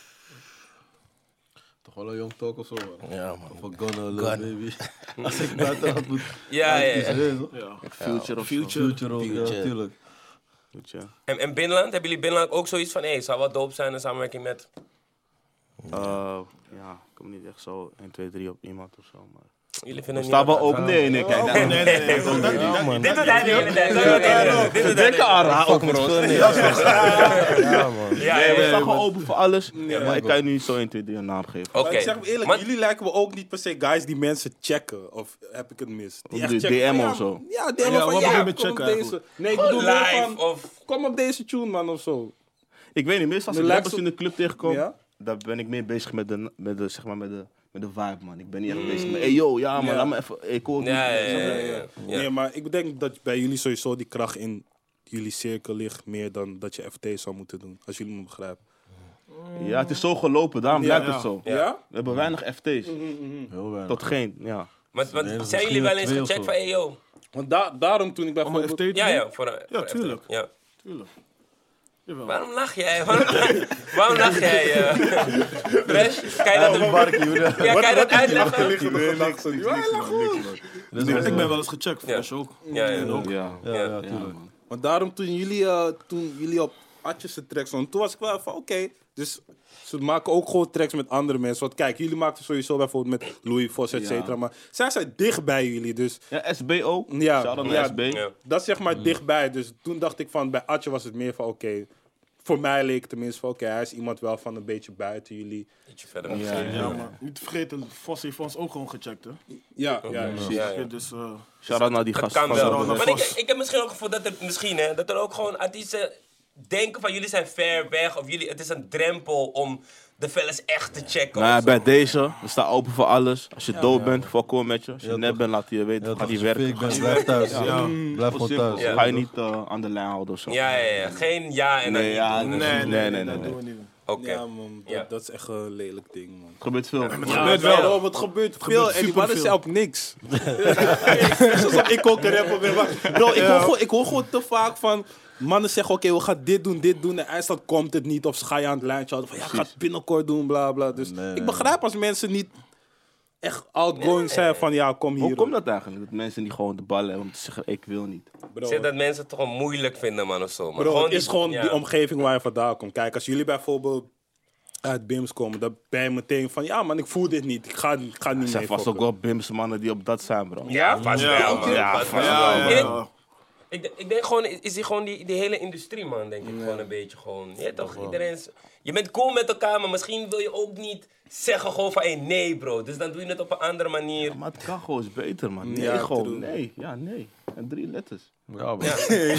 Toch wel een Young Talk of zo, man. Ja, man. Of een Gunna, Lil Baby. Als ik buiten had moet... Ja. Future of Future ook, ja, Future. tuurlijk. zo. En binnenland? Hebben jullie binnenland ook zoiets van... Hé, zou wat dope zijn in samenwerking met... Ja, ik kom niet echt zo 1, 2, 3 op iemand of zo. Maar... Jullie vinden Sta wel niet... open. Nee, kijk. Nee. Ja, man. Dit doet hij de hele tijd. Dit doet hij de hele tijd. ook, bro. Ja, man. Ja, Nee, we ja. staan gewoon open voor alles. Maar ik kan je nu niet zo 1, 2, 3 een naam geven. Oké. Maar ik zeg me eerlijk, Maar- jullie lijken me ook niet per se guys die mensen checken. Of heb ik het mis? Die Of de checken DM van, ja, of zo. Ja, DM Ja, van wat bedoel je met kom op checken deze. Nee, ik bedoel meer Live van, of... kom op deze tune, man, of zo. Ik weet niet, meestal als De ik rappers lijkt in de club tegenkom, Ja? dan ben ik meer bezig met de vibe, man. Ik ben niet echt bezig met, hey yo, ja man, Ja. laat me even, hey, cool. Ja. Nee, maar ik denk dat bij jullie sowieso die kracht in jullie cirkel ligt meer dan dat je FT zou moeten doen. Als jullie me begrijpen. Ja, het is zo gelopen, daarom Ja, blijft ja. het zo. Ja? We hebben weinig FT's, Heel weinig. tot geen, ja. Want Nee, dat is zijn jullie wel eens misschien gecheckt van... twee Hey, yo. Want daarom toen ik bij Om een FT te Ja, doen? ja. Voor tuurlijk. Ja. Tuurlijk. Jawel. Waarom lach jij? Waarom lach jij? Fresh? Kan je dat, ja, kan je dat uitleggen? Ik ben wel eens gecheckt, Fresh ook. Ja. Ja, tuurlijk. Want daarom toen jullie op Atjes tracks stonden, toen was ik wel van oké. Dus ze maken ook gewoon tracks met andere mensen. Want kijk, jullie maakten sowieso bijvoorbeeld met Louis Vos, et cetera. Maar zij zijn dicht bij jullie, dus Ja, SB ook. Ja, Shout-out ja. naar SB. Ja. dat is zeg maar dichtbij. Dus toen dacht ik van, bij Atje was het meer van oké. Voor mij leek het tenminste van oké, hij is iemand wel van een beetje buiten jullie. Ietsje verder. Ja, maar niet te vergeten, Vos heeft ons ook gewoon gecheckt, hè. Ja. Ja. Dus, Shout-out naar die Dat gasten. kan van wel. Zalando. Maar ik heb misschien ook het gevoel dat er misschien, hè, dat er ook gewoon artiesten denken van jullie zijn ver weg. Of jullie, het is een drempel om de fellas echt te checken. Nou ja, of zo. bij deze, we staan open voor alles. Als je dood bent, fuck gewoon met je. Als je Ja, net toch. bent, laat je weten. Ja, Ga toch, die als je werken. fake bent, blijf thuis. Blijf gewoon Simpel. thuis. Ja. Ga je niet aan de lijn houden of zo. Ja. Geen ja en dan Nee, niet ja, doen. nee. dat doen we niet. Oké. Ja, man, Ja. dat is echt een lelijk ding, man. Het gebeurt veel. Het gebeurt wel. Het gebeurt veel en die mannen zijn op niks. Zoals ik ook een rapper ben. Maar bro, ik hoor gewoon te vaak van... Mannen zeggen, oké, we gaan dit doen. En eindstand komt het niet. Of ze gaan je aan het lijntje houden. Van, ja, ga het binnenkort doen, bla, bla. Dus Nee, ik begrijp als mensen niet echt outgoing zijn van... Ja, kom hier. Hoe komt dat eigenlijk? Dat mensen niet gewoon de ballen hebben om te zeggen, ik wil niet. Bro, Zeg dat mensen het toch wel moeilijk vinden, man, of zo. Maar bro, het die- is gewoon ja. die omgeving waar je vandaan komt. Kijk, als jullie bijvoorbeeld uit BIMS komen... Dan ben je meteen van... Ja, man, ik voel dit niet. Ik ga niet Er mee zijn vast ook fokken. wel Bims mannen die op dat zijn, bro. Ja, vast wel, man. Ja, Vast vast wel. wel, Ja. Ik denk gewoon, is die gewoon die hele industrie, man, denk ik. Gewoon een beetje gewoon. Ja, toch, iedereen is... Je bent cool met elkaar, maar misschien wil je ook niet zeggen gewoon van, hey, nee, bro. Dus dan doe je het op een andere manier. Maar het kan gewoon eens beter, man. Nee, Ja, gewoon. true. Nee. Ja, nee. En 3 letters. Ja, man.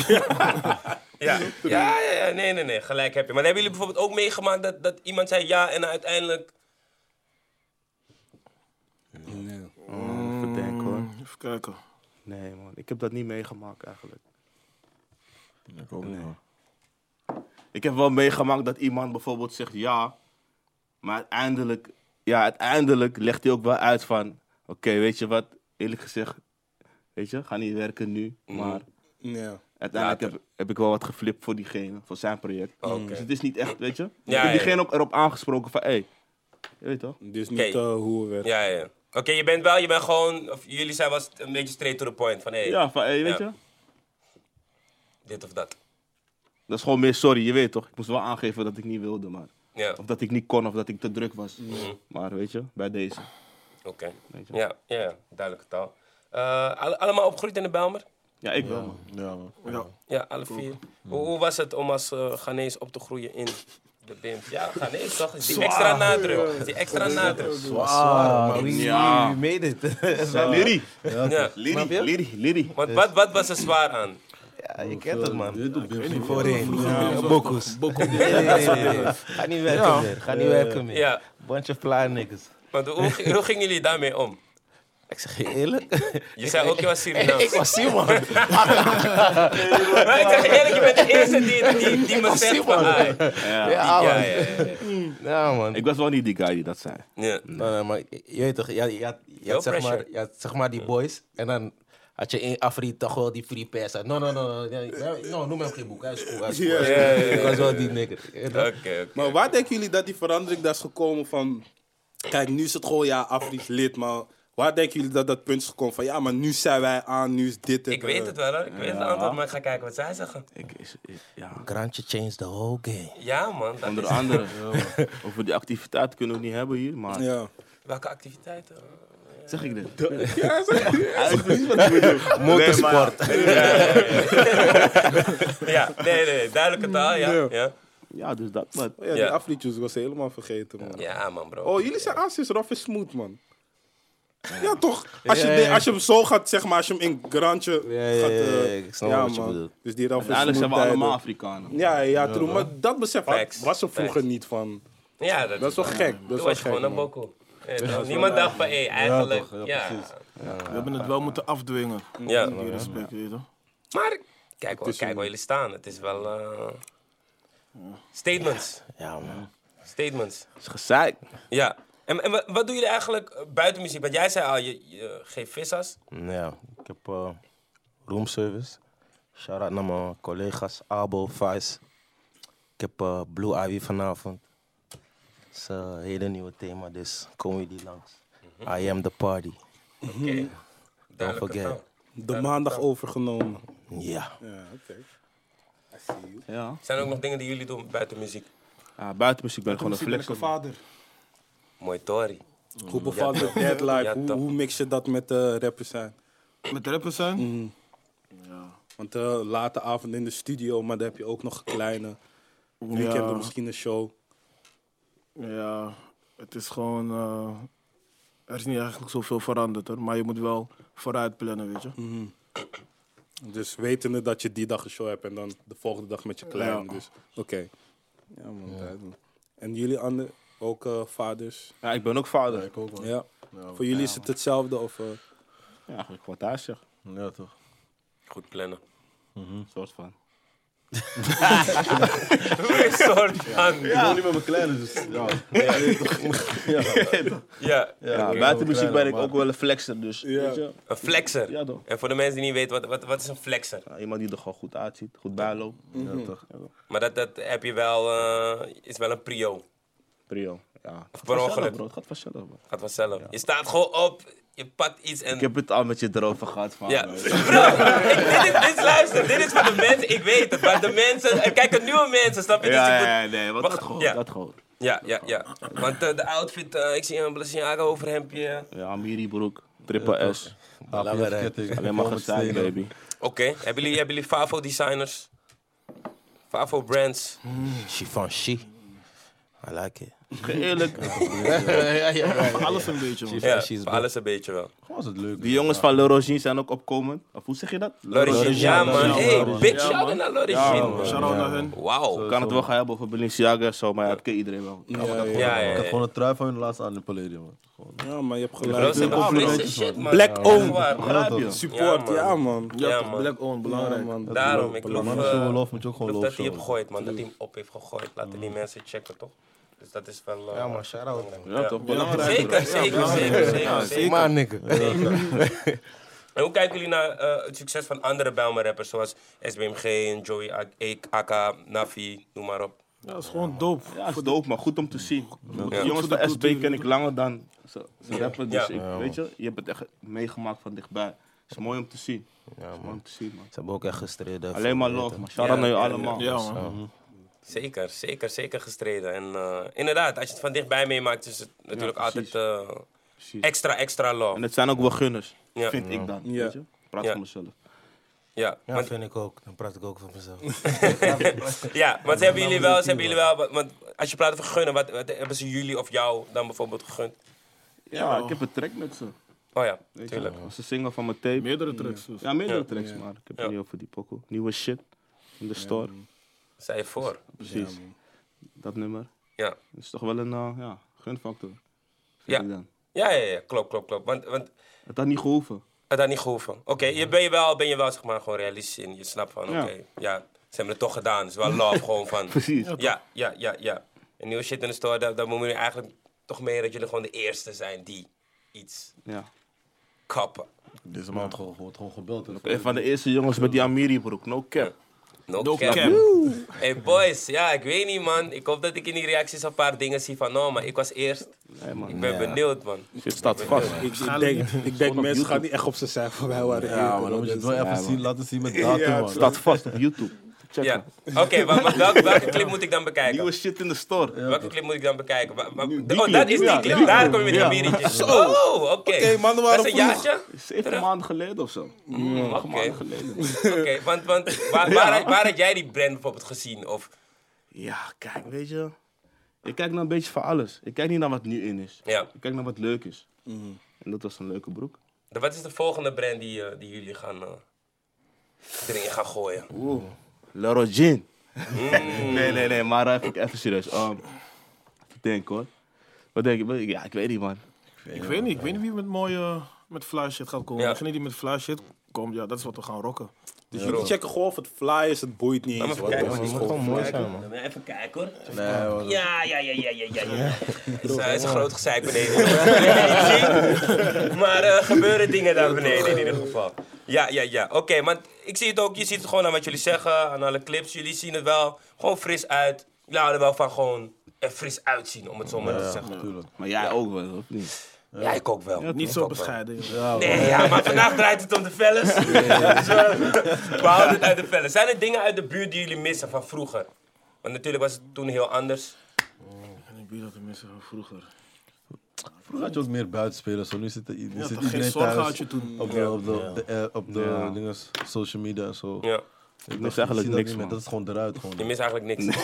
Ja, nee, gelijk heb je. Maar hebben jullie bijvoorbeeld ook meegemaakt dat iemand zei ja en dan uiteindelijk... Even denken, hoor. Even kijken. Nee, man. Ik heb dat niet meegemaakt eigenlijk. Ik ook niet, man. Ik heb wel meegemaakt dat iemand bijvoorbeeld zegt ja, maar uiteindelijk legt hij ook wel uit van, oké, weet je wat, eerlijk gezegd, weet je, ga niet werken nu, maar Ja. uiteindelijk heb ik wel wat geflipt voor diegene, voor zijn project. Dus het is niet echt, weet je. Ik Ja, heb ja. diegene ook erop aangesproken van, je weet toch? Dus niet Oké. hoe we werken. Ja. Oké, je bent gewoon, of jullie zijn was een beetje straight to the point van Ja, van weet Ja. je, dit of dat. dat is gewoon meer sorry, je weet toch. Ik moest wel aangeven dat ik niet wilde, maar. Ja, Of dat ik niet kon, of dat ik te druk was. Maar weet je, bij deze. oké. Weet je. Ja, duidelijke taal. Allemaal opgegroeid in de Bijlmer? Ja, ik wel, man. Ja, man. Ja, alle 4. Hoe was het om als Ghanese op te groeien in de BIM? Ja, Ghanese toch? Is die extra nadruk. Zwaar, maar wie made it? Liri. Ja. Liri. Want wat was er zwaar aan? Ja, je kent het, man. Dit doet Bim Voorheen. Bokus. Nee. Ga niet werken meer. Ga niet werken meer. Ja, Bunch of fly niggas. want hoe gingen jullie daarmee om? Ik zeg je eerlijk. Je zei ook, je was Surinaams. Ik was Simon. Maar ik zeg je eerlijk, je bent de eerste die me zegt van... Ja, man. Ja, man. Ik was wel niet die guy die dat zei. Ja. Nee, maar je weet toch, je had zeg maar die boys. En dan had je één afriet toch wel die free pass. No, noem hem geen boek. Hij is cool. Ik was wel die nigger. Oké. Maar waar denken jullie dat die verandering daar is gekomen van... Kijk, nu is het gewoon Afri's lid, maar... Waar denken jullie dat dat punt is gekomen van... Ja, maar nu zijn wij aan, nu is dit het. Ik weet het wel, hoor. Ik weet het antwoord, maar ik ga kijken wat zij zeggen. Ja. Grantje changed the whole game. Ja, man. Dat Onder is... andere. Over die activiteit kunnen we het niet hebben hier, maar... Ja. Welke activiteiten? Zeg ik dit? Motorsport. Ja, nee. Duidelijke taal, ja. Ja, dus dat. Maar Oh ja, die Ja. Afri'tjes was helemaal vergeten, man. Ja, man, bro. Oh, jullie zijn Aziërs rough en smooth, man. Ja, toch? Als je hem zo gaat, zeg maar, als je hem in grantje gaat... Ik snap wat je man. bedoelt. Dus die rough en uiteindelijk zijn we smooth allemaal tijden. Afrikanen. Ja, true. Maar dat besef Facts. was er vroeger Facts. niet van. Ja, Dat is wel gek. Dat is Toen wel was je gewoon gek, een man. boko. Niemand dacht van, eigenlijk... toch, Ja, precies. We hebben het wel moeten afdwingen. ja. Die respect, weet je toch? Maar kijk waar jullie staan. Het is wel... Statements. Ja, man. Statements. Dat is gezeik. Ja. En wat doen jullie eigenlijk buiten muziek? Want jij zei al, je geeft visas. Ja, ik heb roomservice. Shout-out naar mijn collega's, Abo, Vice. Ik heb Blue Ivy vanavond. Dat is een hele nieuwe thema, dus komen jullie langs. I am the party. Oké. Don't forget. De maandag overgenomen. Ja. Ja, oké. I see you. Ja. Zijn er ook nog dingen die jullie doen buiten muziek? Buiten muziek ben ik gewoon een Misschien ben ik flex. een vader. Mooi Tori. Hoe bevalt de deadline? Ja, top. Hoe mix je dat met rappers zijn? Met rappers zijn? Want late avond in de studio, maar dan heb je ook nog een kleine weekenden, misschien een show. Ja, het is gewoon... er is niet eigenlijk zoveel veranderd, hoor. Maar je moet wel vooruit plannen, weet je. Dus wetende dat je die dag een show hebt en dan de volgende dag met je kleine. Ja. Dus oké. Ja, man. duidelijk. En jullie anderen, ook vaders? Ja, ik ben ook vader. Ik ook, man. Ja. Voor jullie is het hetzelfde? Of, Ja, eigenlijk wat thuis zeg. Ja, toch. Goed plannen. Een soort van. Een soort van. Ik woon niet met mijn kleine, dus ja. Ja. Buiten muziek ben ik ook wel een flexer, dus weet je. Een flexer. Ja, toch. En voor de mensen die niet weten, wat is een flexer? Ja, iemand die er gewoon goed uitziet, goed bijloopt. Ja, toch. Maar dat heb je wel, is wel een prio. Prio. Ja. Of per ongeluk. Bro, het gaat vanzelf, bro. Gaat vanzelf. Je staat gewoon op, je pakt iets en... Ik heb het al met je erover gehad, van. Ja. Bro, dit is luister, dit is voor de mensen, ik weet het, maar de mensen, kijk, het nieuwe mensen, snap je? Dus ik moet- nee, wat Wacht, dat gewoon, ja. dat gewoon. Ja. Want de outfit, ik zie een Balenciaga overhemdje. Ja, Amiri broek, triple S. Ketting. Alleen maar gezeik, baby. Oké, hebben jullie Favo designers? Favo brands? Givenchy. I like it. Eerlijk. Alles een beetje, man. Ja, She's voor alles een beetje wel. Gewoon was het leuk. Die jongens van L'Origine zijn ook opkomend. Of hoe zeg je dat? L'Origine, ja man. Hey, big Ja, shout-out man. naar L'Origine, man. Shout-out naar hun. Wauw. Ik kan het wel gaan hebben over Balenciaga en zo, maar dat ken iedereen wel. Ja, Ik had ja. gewoon een trui van hun laatst aan in Palladium, man. Gewoon. Ja, maar je hebt Bro, gelijk. ze hebben complimentjes, frisse shit, man. Black Echt owned. waar, man. Begrijp je? Support, ja man. Ja, toch, man. Black owned, belangrijk. man. Daarom, ik geloof, Man, als je hem loopt, moet je ook gewoon geloof dat hij lopen. hem gooit, man. Dat hij hem op heeft gegooid. Laten die mensen checken, toch? Dus dat is wel... Ja, man, shout-out. Ja, toch? Belangrijk. Zeker. Maar nikke. En hoe kijken jullie naar het succes van andere Bijlmer-rappers, zoals SBMG en Joey Aka, Navi, noem maar op? Ja, dat is gewoon dope. Ja, het is dope, maar goed om te zien. Die Ja. jongens van SB ken ik langer dan ze rappen, dus Ja. weet je hebt het echt meegemaakt van dichtbij. Het is mooi om te zien. Ja, Mooi man. om te zien, man. Ze hebben ook echt gestreden. Alleen maar love, man. Shout-out naar je allemaal. Ja, man. Zeker gestreden. En inderdaad, als je het van dichtbij meemaakt, is het natuurlijk precies. altijd Precies. extra En love. het zijn ook wel gunners, Ja. vind ik dan. Ja. Weet je? Ik praat Ja. voor mezelf. Ja, Ja, want, vind ik ook. Dan praat ik ook van mezelf. ja, want ze hebben jullie wel, want als je praat over gunnen, wat hebben ze jullie of jou dan bijvoorbeeld gegund? Ja, ik heb een track met ze. Oh ja, Weet je? tuurlijk. Dat was een single van mijn tape. Meerdere tracks. Dus. Ja, meerdere Ja. tracks, maar ik heb Ja. het niet over die pokoe. Nieuwe shit in de store. Zei je voor. Precies. Dat nummer. Ja. Dat is toch wel een gunfactor. Ja. Vind ik dan. Ja, klopt. Want Het had niet gehoeven. het had niet gehoeven. Oké, ben je wel zeg maar gewoon realistisch in. Je snapt van, Ja. oké, ja, ze hebben het toch gedaan. Het is wel love gewoon van. Precies. Ja. En nieuwe shit in de store, daar moet je eigenlijk toch meer dat jullie gewoon de eerste zijn die iets Ja. kappen. Deze man wordt gewoon gebeld. hè. Een van de eerste jongens met die Amiri broek, no cap. No cap. Hey boys, ja, ik weet niet man. Ik hoop dat ik in die reacties een paar dingen zie van, no, maar ik was eerst. Nee, man. Ik ben benieuwd man. Shit staat vast. Ik denk mensen gaan niet echt op zijn cijfer van wij waren Ja, eerder, maar dan moet je het dus- wel even zien, laten zien met datum, man. Staat vast op YouTube. Check Ja, het. oké, maar welke clip moet ik dan bekijken? Nieuwe shit in de store. Welke clip moet ik dan bekijken? Die Oh, clip, dat is die ja, clip. die Daar clip. kom je met die Ja. biertjes. Oh, oké. mannen Dat waren is een vroeg. jaartje? 7 maanden geleden of zo. 9 Oké. maanden geleden. Oké, want waar had jij die brand bijvoorbeeld gezien? Of, Ja, kijk, weet je. Ik kijk naar een beetje van alles. Ik kijk niet naar wat nu in is. ja. Ik kijk naar wat leuk is. En dat was een leuke broek. Wat is de volgende brand die jullie erin gaan gooien? L'Origine. Nee, maar even serieus. Even denken hoor. Wat denk je? Ja, ik weet niet, man. Ik weet niet wie met fly shit gaat komen. Ja. Degene die met fly shit komt, ja, dat is wat we gaan rocken. Dus jullie checken gewoon of het fly is, het boeit niet eens. even wat. kijken. Het Het is moet gewoon gewoon mooi zijn, man. Even kijken hoor. Nee, hoor. Ja. Het is een groot gezeik beneden. Maar er gebeuren dingen daar beneden in ieder geval. Ja. Oké, maar ik zie het ook. Je ziet het gewoon aan wat jullie zeggen, aan alle clips. Jullie zien het wel gewoon fris uit. Jullie houden wel van gewoon er fris uitzien, om het zo maar te zeggen. Natuurlijk. Maar jij ook wel, of niet? Ja, ik ook wel. Niet Ik zo ook wel. bescheiden. Nee, ja, maar vandaag draait het om de fellas. Dus we houden het uit de fellas. Zijn er dingen uit de buurt die jullie missen van vroeger? Want natuurlijk was het toen heel anders. En ik weet dat de mensen van vroeger. Vroeger had je ook meer buitenspelen, zo nu zit Ja, iedereen geen zorgen thuis had je toen. op de dinges, social media en zo. Ja. Ik mis eigenlijk niks, man. Dat is gewoon eruit. Gewoon. Je mist eigenlijk niks.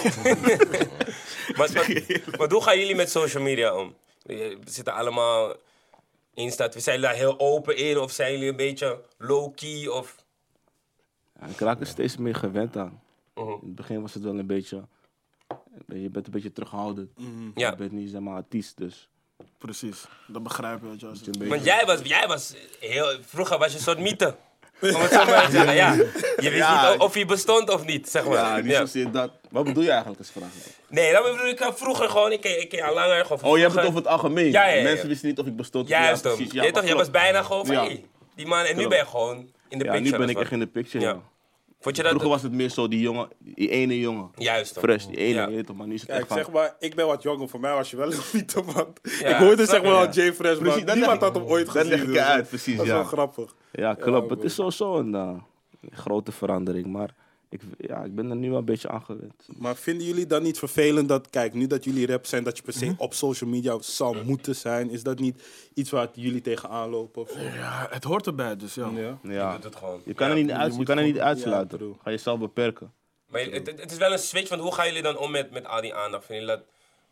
maar hoe gaan jullie met social media om? We zitten allemaal Insta. Zijn jullie daar heel open in? Of zijn jullie een beetje low-key? Of... Ja, ik raak er steeds meer gewend aan. Mhm. In het begin was het wel een beetje... Je bent een beetje terughoudend. Ja. Je bent niet, zeg maar, artiest, dus... Precies, dat begrijp je. Weet je, als Een het- beetje... Want jij was heel... Vroeger was je een soort mythe. Om het zo maar te zeggen, ja. Je wist Ja. niet of hij bestond of niet, zeg maar. Ja, niet Ja. zozeer dat. Wat bedoel je eigenlijk als vraag? Nee, dat bedoel ik vroeger gewoon. Ik ken je al langer. Gewoon Oh, je hebt het vroeger. over het algemeen. Ja. Mensen wisten niet of ik bestond. Juist ja, hem. precies. Je Ja, weet toch, maar jij was klopt. bijna gewoon van, Ja. hey, die man. En nu Klopt. ben je gewoon in de Ja, picture. nu ben als ik wat. echt in de picture, Ja. ja. Vond je dat? Vroeger was het meer zo, die jongen, die ene jongen. Juist hem. Fresh, die ene, Ja. je weet toch, maar nu is het Kijk, echt van... zeg maar, ik ben wat jonger. Voor mij was je wel een mythe, man. Ja, Ik hoorde snap zeg maar je, wel ja. Jay Fresh, Precies, maar dat niemand leg had ik- hem ooit dat gezien. leg ik dus uit, precies, Dat is ja. wel grappig. Ja, klopt. Ja, Het is sowieso een grote verandering, maar ik ben er nu wel een beetje aan gewend. Maar vinden jullie dan niet vervelend dat, kijk, nu dat jullie rap zijn, dat je per se op social media zou moeten zijn? Is dat niet iets waar jullie tegenaan lopen? Of zo? Ja, het hoort erbij, dus ja. Ja. Ja. Je doet het gewoon. Je kan er Ja. niet, uit, je kan er niet uitsluiten. true. Ga jezelf beperken. Maar het is wel een switch, want hoe gaan jullie dan om met al die aandacht? Vinden jullie dat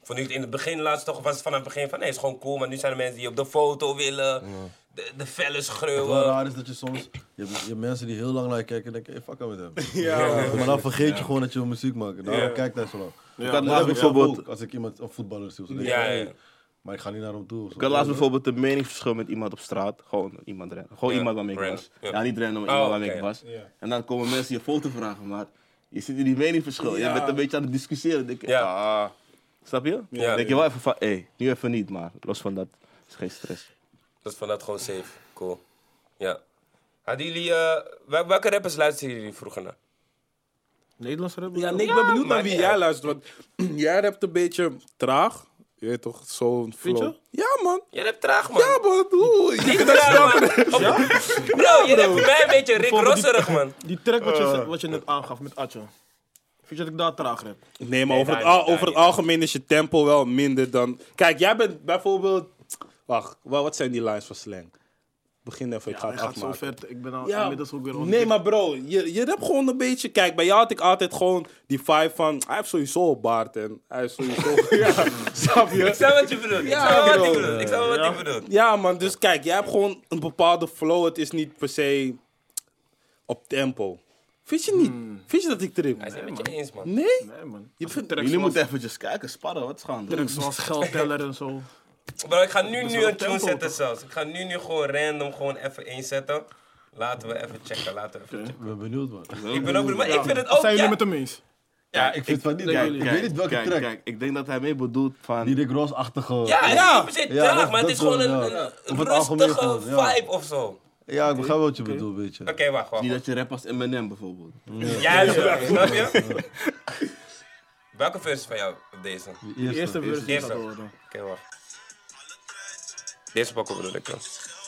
Vond je het in het begin laatst toch, of was het vanaf het begin van nee, het is gewoon cool, maar nu zijn er mensen die op de foto willen, de felle Wat wel schreeuwen. raar is dat je soms... Je hebt mensen die heel lang naar je kijken en denken, hey, fuck met hem. Ja. Maar dan vergeet je gewoon dat je muziek maakt. Daarom kijkt hij zo lang. Ik had Dat laatst heb ik zelf bijvoorbeeld... ook, als ik iemand, een voetballer zie. Zo denk ik, Ja, hey, ja. maar ik ga niet naar hem toe. of zo. Ik had laatst bijvoorbeeld een meningsverschil met iemand op straat. Gewoon iemand random. Gewoon Ja, iemand waarmee ik random, was. ja. Ja, niet random, maar Oh, iemand waarmee oké, ik ja. was. Ja. En dan komen mensen je foto vragen, maar je zit in die meningsverschil. Ja. Je bent een beetje aan het discussiëren. Dan denk ik, Ja. snap je? Ja. Dan denk je wel even van, nu even niet, maar los van dat is geen stress. Dat is van dat gewoon safe. Cool. Ja. Hadden jullie, welke rappers luisterden jullie vroeger naar? Nederlands rap? Ja, nee, ik ben benieuwd maar naar wie niet jij uit. luistert. Want jij hebt een beetje traag. Je weet toch, zo'n Vind flow. je? Ja, man. Je hebt traag, man. Ja, man. Oeh, ik Niet vind dat traag, man. snel. Bro, je hebt voor mij een beetje Rick Rosserig, man. Die track wat je net aangaf met Atje. Vind je dat ik daar traag rap? Nee, maar Nee, over het niet. algemeen is je tempo wel minder dan... Kijk, jij bent bijvoorbeeld... Wacht, wat zijn die lines van slang? Begin even, ik ga Hij het gaat zo afmaken. ver. Ik ben al Ja, inmiddels ook weer onder. nee, maar bro, je hebt gewoon een beetje... Kijk, bij jou had ik altijd gewoon die vibe van... Hij heeft sowieso een baard en hij is sowieso... ja, snap Ik je? snap wat je bedoelt. Ja, Ik snap wat bro. je bedoelt. Ik snap wat je bedoelt. Ja, man, dus kijk, jij hebt gewoon een bepaalde flow. Het is niet per se op tempo. Vind je niet? Vind je dat ik erin? Hij is het met je eens, man. Nee? Nee, man. Je vindt... Jullie moeten eventjes kijken, sparren, wat is gaande? Tracks zoals Geldteller en zo. Bro, ik ga nu wel een tune tempo, zetten toch? zelfs. Ik ga nu gewoon random gewoon even inzetten. Laten we even checken, Ik ben benieuwd, man. Ik ben ook benieuwd, maar ik vind het ook... Zijn jullie ja. met hem eens? Ja, ik vind van niet. Kijk, Ik weet niet welke track. Kijk, ik denk dat hij mee bedoelt van... Die Rick Ross-achtige... Ja, het is niet per se Ja, traag, dat- maar het dat is gewoon wel, een, ja. een Op het algemeen rustige gewoon, ja. vibe of zo. Ja, ik begrijp wat je bedoelt, weet je. Oké, wacht. Niet dat je rap als Eminem bijvoorbeeld. Juist, snap je? Welke versie van jou op deze? Oké, De eerste versie Eerste. gaat horen. wacht. Deze pakken bedoel ik dan.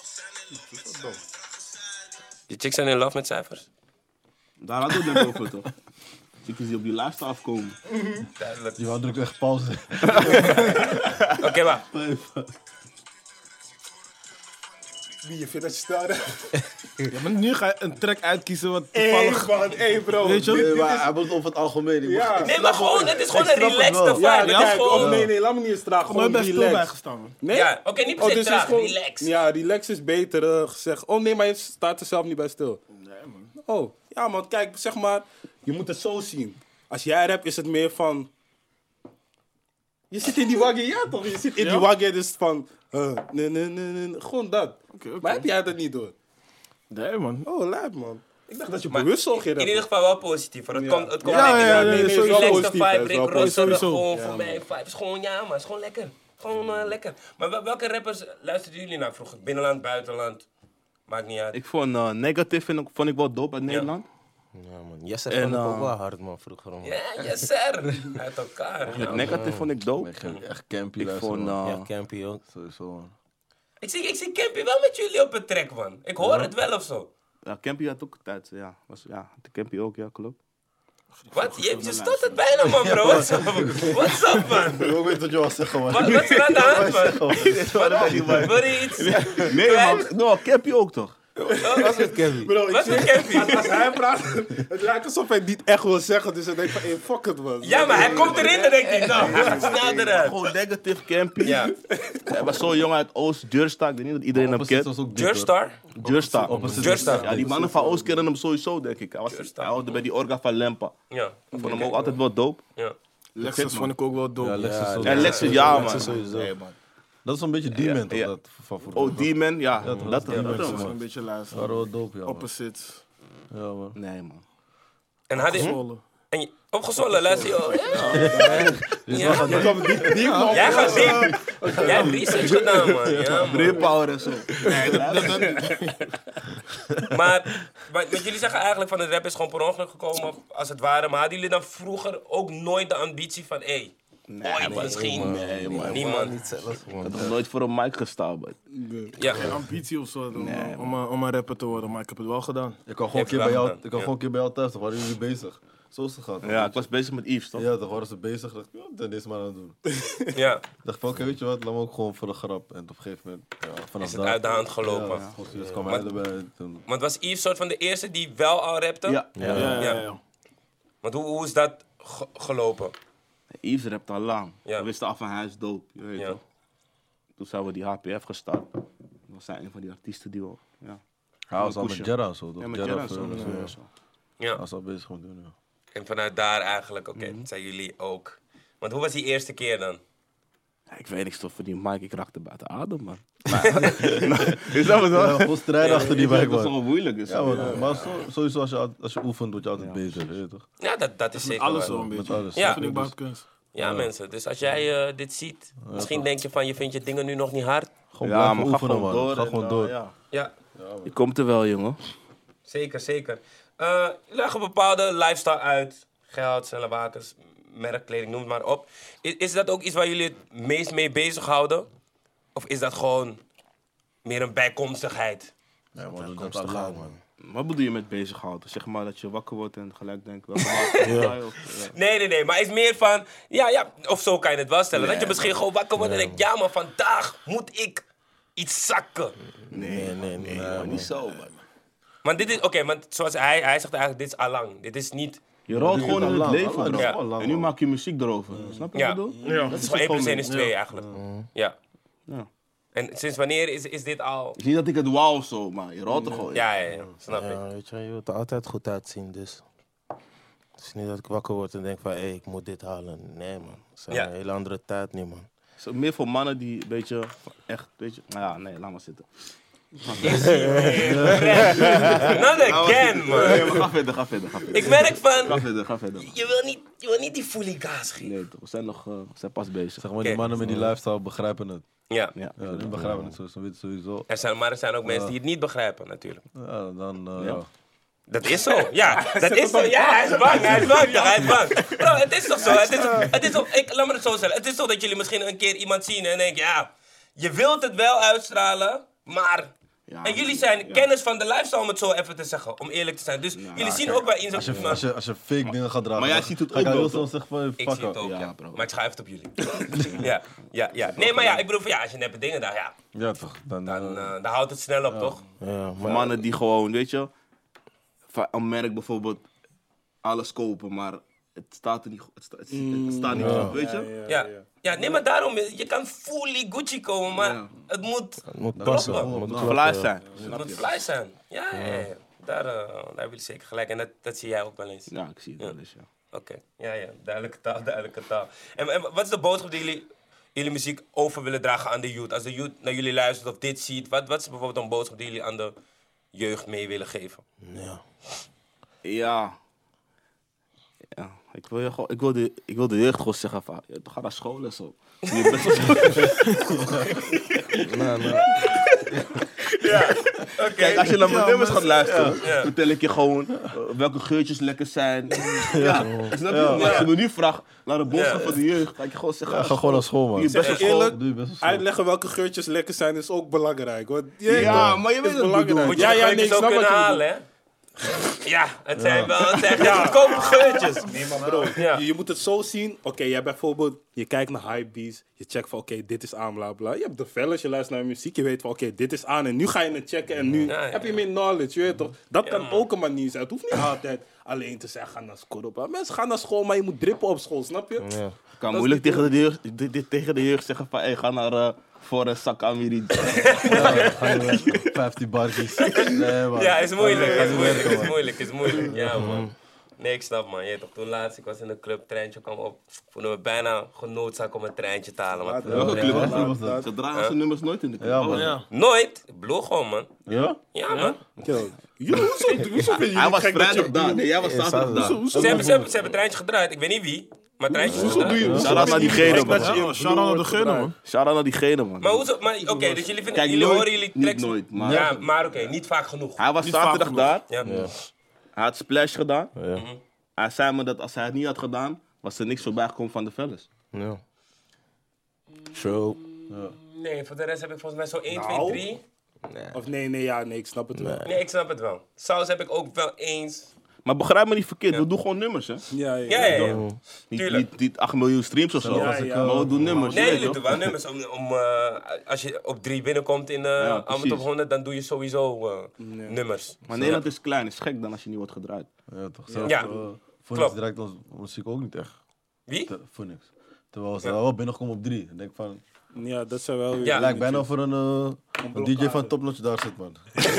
Die chicks zijn in love met cijfers? Daar hadden we het net over, toch? Chickies die op die lijst afkomen. Duidelijk. Die wou druk echt pauze. Oké, wacht. Wie je vindt dat je snel Ja, maar nu ga je een track uitkiezen wat Hey, toevallig... man, hey, bro. Weet je? Nee, maar hij wordt over het algemeen. Ik Ja. begrijp- Nee, maar gewoon, het is gewoon een snap het relaxed wel. vibe. Ja, Het is kijk, gewoon... nee, laat me niet eens traag. Nooit Gewoon bij stil relax. bijgestaan. Nee? Ja, oké, niet per se dus het is traag, gewoon- relaxed. Ja, relax is beter gezegd. Oh nee, maar je staat er zelf niet bij stil. Nee, man. Oh, ja, man, kijk, zeg maar, je moet het zo zien. Als jij rapt, is het meer van. Je zit in die waggie, ja toch? Je zit in die waggie, dus van. Nee. Gewoon dat. Oké. Maar heb jij dat niet door? Nee, man. Oh, lijp, man. Ik dacht dat je Maar bewust zo ging in rappen. ieder geval wel positief. hoor. Het komt, het komt Ja, lekker. ja, aan. nee, Die sowieso relaxte positief, hè, vibe, is Rick wel Ross, sowieso. gewoon Ja, voor mij vibe. Is gewoon, ja, maar is gewoon lekker. Gewoon lekker. Maar welke rappers luisterden jullie naar vroeger? Binnenland, buitenland? Maakt niet uit. Ik vond Negative vond ik wel dope uit Nederland. Ja, man. Jesse En, vond ik ook wel hard, man, vroeger. Man. Ja, yes sir. Uit elkaar. Ja. Negative vond ik dope. Echt campy Ik luisteren, vond... man. Ja, Campy ook. Sowieso, man. Ik zie Campy wel met jullie op het track, man. Ik hoor het wel of zo. Ja, Campy had ook tijd. Ja, de Campy ook, ja, klopt. Wat? Je stottert bijna, man, bro. What's up, man? Ik weet wat je wil zeggen, man. Wat is er aan de hand, man? Wil je iets? Nee, man. No, Campy ook toch? Was het Campy? Bro, Wat is Campy? als hij praat, het lijkt alsof hij het niet echt wil zeggen. Dus hij denkt van, hey, fuck it, man. Ja, maar hij komt erin en denkt hij, nou, hij gaat snel eruit. Gewoon Negative Campy. Ja. Hij was zo jong uit Oost, Jurstar. Ik denk niet dat iedereen hem Opposite kent. was ook dik, hoor. Jurstar? Jurstar. Opposite Jurstar. Ja, die mannen van Oost kennen hem sowieso, denk ik. Hij hoorde bij die orga van Lempa. Ja. Ik vond hem ook altijd wel dope. Ja. Lexus vond ik ook wel Ja, dope. Lexus Ja, ook. En Lexus, ja, man. Lexus sowieso. Nee, man. Dat is een beetje Demon, toch? ja. Dat van vroeger. Oh, Demon, ja. toch, Dat dat dat is wel. Lexus man. een beetje Dat luisteren. waren wel dope, ja, man. Opposites. Ja, man. Nee, man. En had hij... Zwolle. En je, opgezwollen, luister je. Ja. Jij gaat diep. Jij hebt research gedaan, man. Ja, man. Rippower en zo. Maar jullie zeggen eigenlijk van het rap is gewoon per ongeluk gekomen, als het ware. Maar hadden jullie dan vroeger ook nooit de ambitie van, hé, ooit misschien? Nee, man. Niemand. Niet zelf, Ik man. had nog nooit voor een mic gestaan, man. Ja. Geen ambitie of zo om een rapper te worden, maar ik heb het wel gedaan. Ik kan gewoon een Heb je keer bij wel jou, gedaan, ik kan gewoon een keer bij jou thuis, toch waren jullie bezig. Zo is het gegaan. toch? Ja, ik was bezig met Yves, toch? Ja, toch waren ze bezig. Dacht ik, ja, wat zijn deze man aan het doen? Ja. Ik dacht van, oké, weet je wat, laat me ook gewoon voor de grap. En op een gegeven moment, ja, vanaf Is het daar- uit de hand gelopen. Ja, dus kwam hij erbij. en toen- Want was Yves soort van de eerste die wel al rapte? Ja. Ja. Want hoe is dat gelopen? Yves rapt al lang. Ja. We wisten af van hij is dope. Je weet Ja. toch? Toen zijn we die HPF gestart. Dat was een van die artiesten die we... Ja, Hij was al met pushen. Jeddah zo, toch? ja met Jeddah Gerard zo. First, Ja, zo. Ja. Hij was al bezig met doen, ja. En vanuit daar eigenlijk, oké, zijn jullie ook. Want hoe was die eerste keer dan? Ja, ik weet niet, stof voor die mic, ik raakte buiten adem, man. Is dat wat Ja, wel? gewoon strijden achter die wijk, Dat is man. wel moeilijk. Dus. Ja, maar sowieso als je oefent, word je altijd beter, weet je toch? Ja, dat is zeker Alles wel. zo een Met beetje. alles. Ja. Vind ik buitenkunst. Ja, mensen. Dus als jij dit ziet, misschien denk je van je vindt je dingen nu nog niet hard. Gewoon Ja, blijven maar ga oefenen, gewoon man. door. Ga en, gewoon door. Ja. Ja, Je komt er wel, jongen. zeker, zeker. Je legt een bepaalde lifestyle uit. Geld, cellenwakers, merkkleding, noem het maar op. Is dat ook iets waar jullie het meest mee bezighouden? Of is dat gewoon meer een bijkomstigheid? Ja, man, doe dat al lang, man. Wat bedoel je met bezighouden? Zeg maar dat je wakker wordt en gelijk denkt... welke maat ga je, of- ja. Nee. Maar is meer van... Ja, of zo kan je het wel stellen. Dat je misschien gewoon wakker wordt en denkt... Ja, maar vandaag moet ik iets zakken. Nee, man, niet zo, man. Maar dit is... Oké, want zoals hij zegt eigenlijk... Dit is allang. Dit is niet... Je rolt gewoon in het lang, leven, lang, bro. ja. lang, En nu man. maak je muziek erover. Snap je wat Ja. ik bedoel? Ja. Dat is gewoon 1 plus 1 is 2 eigenlijk. Ja. Ja. En sinds wanneer is dit al... Het is niet dat ik het wauw of zo, maar je rolt er gewoon in. Ja. Snap ik. Ja, weet je wilt er altijd goed uitzien, dus... Het is niet dat ik wakker word en denk van, hé, ik moet dit halen. Nee, man. Het is Ja. een hele andere tijd nu, man. Het is meer voor mannen die een beetje, echt, weet je... Nou ja, nee, laat maar zitten. Not again, man. Nee, maar ga verder. Ik merk van... Ga verder. Je wil niet die fully gas geven. Nee, toch, we zijn pas bezig. Zeg maar, die mannen met die lifestyle begrijpen het. Ja. Ja. Ja, die begrijpen het sowieso. Maar er zijn ook mensen die het niet begrijpen, natuurlijk. Ja, dan... Ja. ja. Dat is zo. Ja, dat is zo. Ja, hij is bang. Bro, het is toch zo. Het is zo. Laat me het zo zeggen. Het is zo dat jullie misschien een keer iemand zien en denken, ja, je wilt het wel uitstralen, maar... Ja, En jullie zijn kennis van de lifestyle, om het zo even te zeggen, om eerlijk te zijn. Dus jullie zien ook wel in zo'n... Als je fake dingen gaat dragen... Maar jij dan ziet het ga ik ook heel wel, snel toch? zeggen van, Ik fuck zie het up. ook, Ja, ja. bro. Maar ik schuif het op jullie. ja. Nee, maar ja, ik bedoel van ja, als je neppe dingen daar, ja, Ja, toch. Dan, dan houdt het snel op, toch? Ja, Voor mannen die gewoon, weet je... Van een merk bijvoorbeeld alles kopen, maar het staat er niet goed. Het staat niet goed, weet je? Ja, nee, maar daarom, je kan fully Gucci komen, maar Ja. het moet het moet passen. kloppen. Het moet Fly kloppen, zijn. Het moet fly zijn. Ja. Daar hebben jullie zeker gelijk. En dat zie jij ook wel eens. Ja, ik zie het wel eens, ja. Oké, ja. Duidelijke taal. En wat is de boodschap die jullie muziek over willen dragen aan de youth? Als de youth naar jullie luistert of dit ziet, wat is bijvoorbeeld een boodschap die jullie aan de jeugd mee willen geven? Ja. Ja. Ja, ik wil de jeugd gewoon zeggen van, ja, ga naar school en zo. Je bent Kijk, als je naar mijn nummers gaat luisteren, vertel ik je gewoon welke geurtjes lekker zijn. Ja, snap je? Maar als je me nu vraagt naar de boodschap van de jeugd, ga ik je gewoon zeggen, Ja, ga gewoon naar school, man. Je best Zeg wel je school. eerlijk, Doe je best wel snel. uitleggen welke geurtjes lekker zijn is ook belangrijk. Hoor. Ja, maar je weet is het belangrijk. Moet je Ja, de ja, geurtjes nee, ik ook snap wat kunnen je halen, hè? Ja, het zijn goedkope geurtjes. Nee, maar bro, Ja. je moet het zo zien. Oké, jij bijvoorbeeld, je kijkt naar hypebeats. Je checkt van, oké, dit is aan, bla bla. Je hebt de fellas, je luistert naar muziek. Je weet van, oké, dit is aan. En nu ga je het checken en nu Ja. heb je meer knowledge, je weet toch? Dat kan man. ook een manier zijn. Het hoeft niet altijd alleen te zeggen, ga naar school. Op. Mensen gaan naar school, maar je moet drippen op school, snap je? Ja. Ik kan moeilijk tegen de jeugd zeggen van, hey, ga naar voor een zak Amiri. Ja, ga je weg. 15 barkies. Nee, man. Ja, is moeilijk, Ga je werken, man. is moeilijk. Ja, man. Nee, ik snap, man. Je weet toch, toen laatst, ik was in de club, treintje kwam op. Voelde me bijna genoodzaakt om een treintje te halen, man. Welke club was Wat was dat? dat? Ze dragen zijn nummers nooit in de club. Ja, man. Nooit. Ik blow gewoon, man. Ja? Ja, man. Yo, hoezo vind je Hij niet was gek dat vrijdag je... daar. Nee, jij was zaterdag daar. Ze hebben een treintje gedraaid. Ik weet niet wie, maar treintje is Hoezo doe je... gedraaid. Shout-out naar diegene, Gek dat man. je in Ja, shout-out naar degene, man. Shout-out naar diegene, man. Maar hoezo? Maar oké, dus jullie vinden, Kijk, jullie nooit- horen jullie niet tracks... nooit, maar- Ja, maar oké, niet vaak genoeg. Hij was Niet vaak zaterdag genoeg. daar. Ja. Hij had Splash gedaan. Ja. Hij zei me dat als hij het niet had gedaan, was er niks voorbij gekomen van de fellas. Ja. True. Nee, voor de rest heb ik volgens mij zo 1, Nou. 2, 3. Of nee, ik snap het wel. Nee, ik snap het wel. Saus heb ik ook wel eens. Maar begrijp me niet verkeerd, we doen gewoon nummers, hè? Ja. Ja. Niet 8 miljoen streams of zo. Ja, ja. Maar we doen nummers. Nee, je weet jullie toch? doen wel nummers. Als je op 3 binnenkomt in Ja, Amsterdam precies. Top 100, dan doe je sowieso nummers. Maar Nederland is klein, is gek dan als je niet wordt gedraaid. Ja, toch. Zelfs, Ja, voor klopt. iets direct als muziek ook niet echt. Wie? Phoenix. Terwijl ze wel binnenkomen op 3. Dan denk ik van... Ja, dat zou wel... Ja. Lijkt bijna of er een DJ van Topnotch daar zit, man.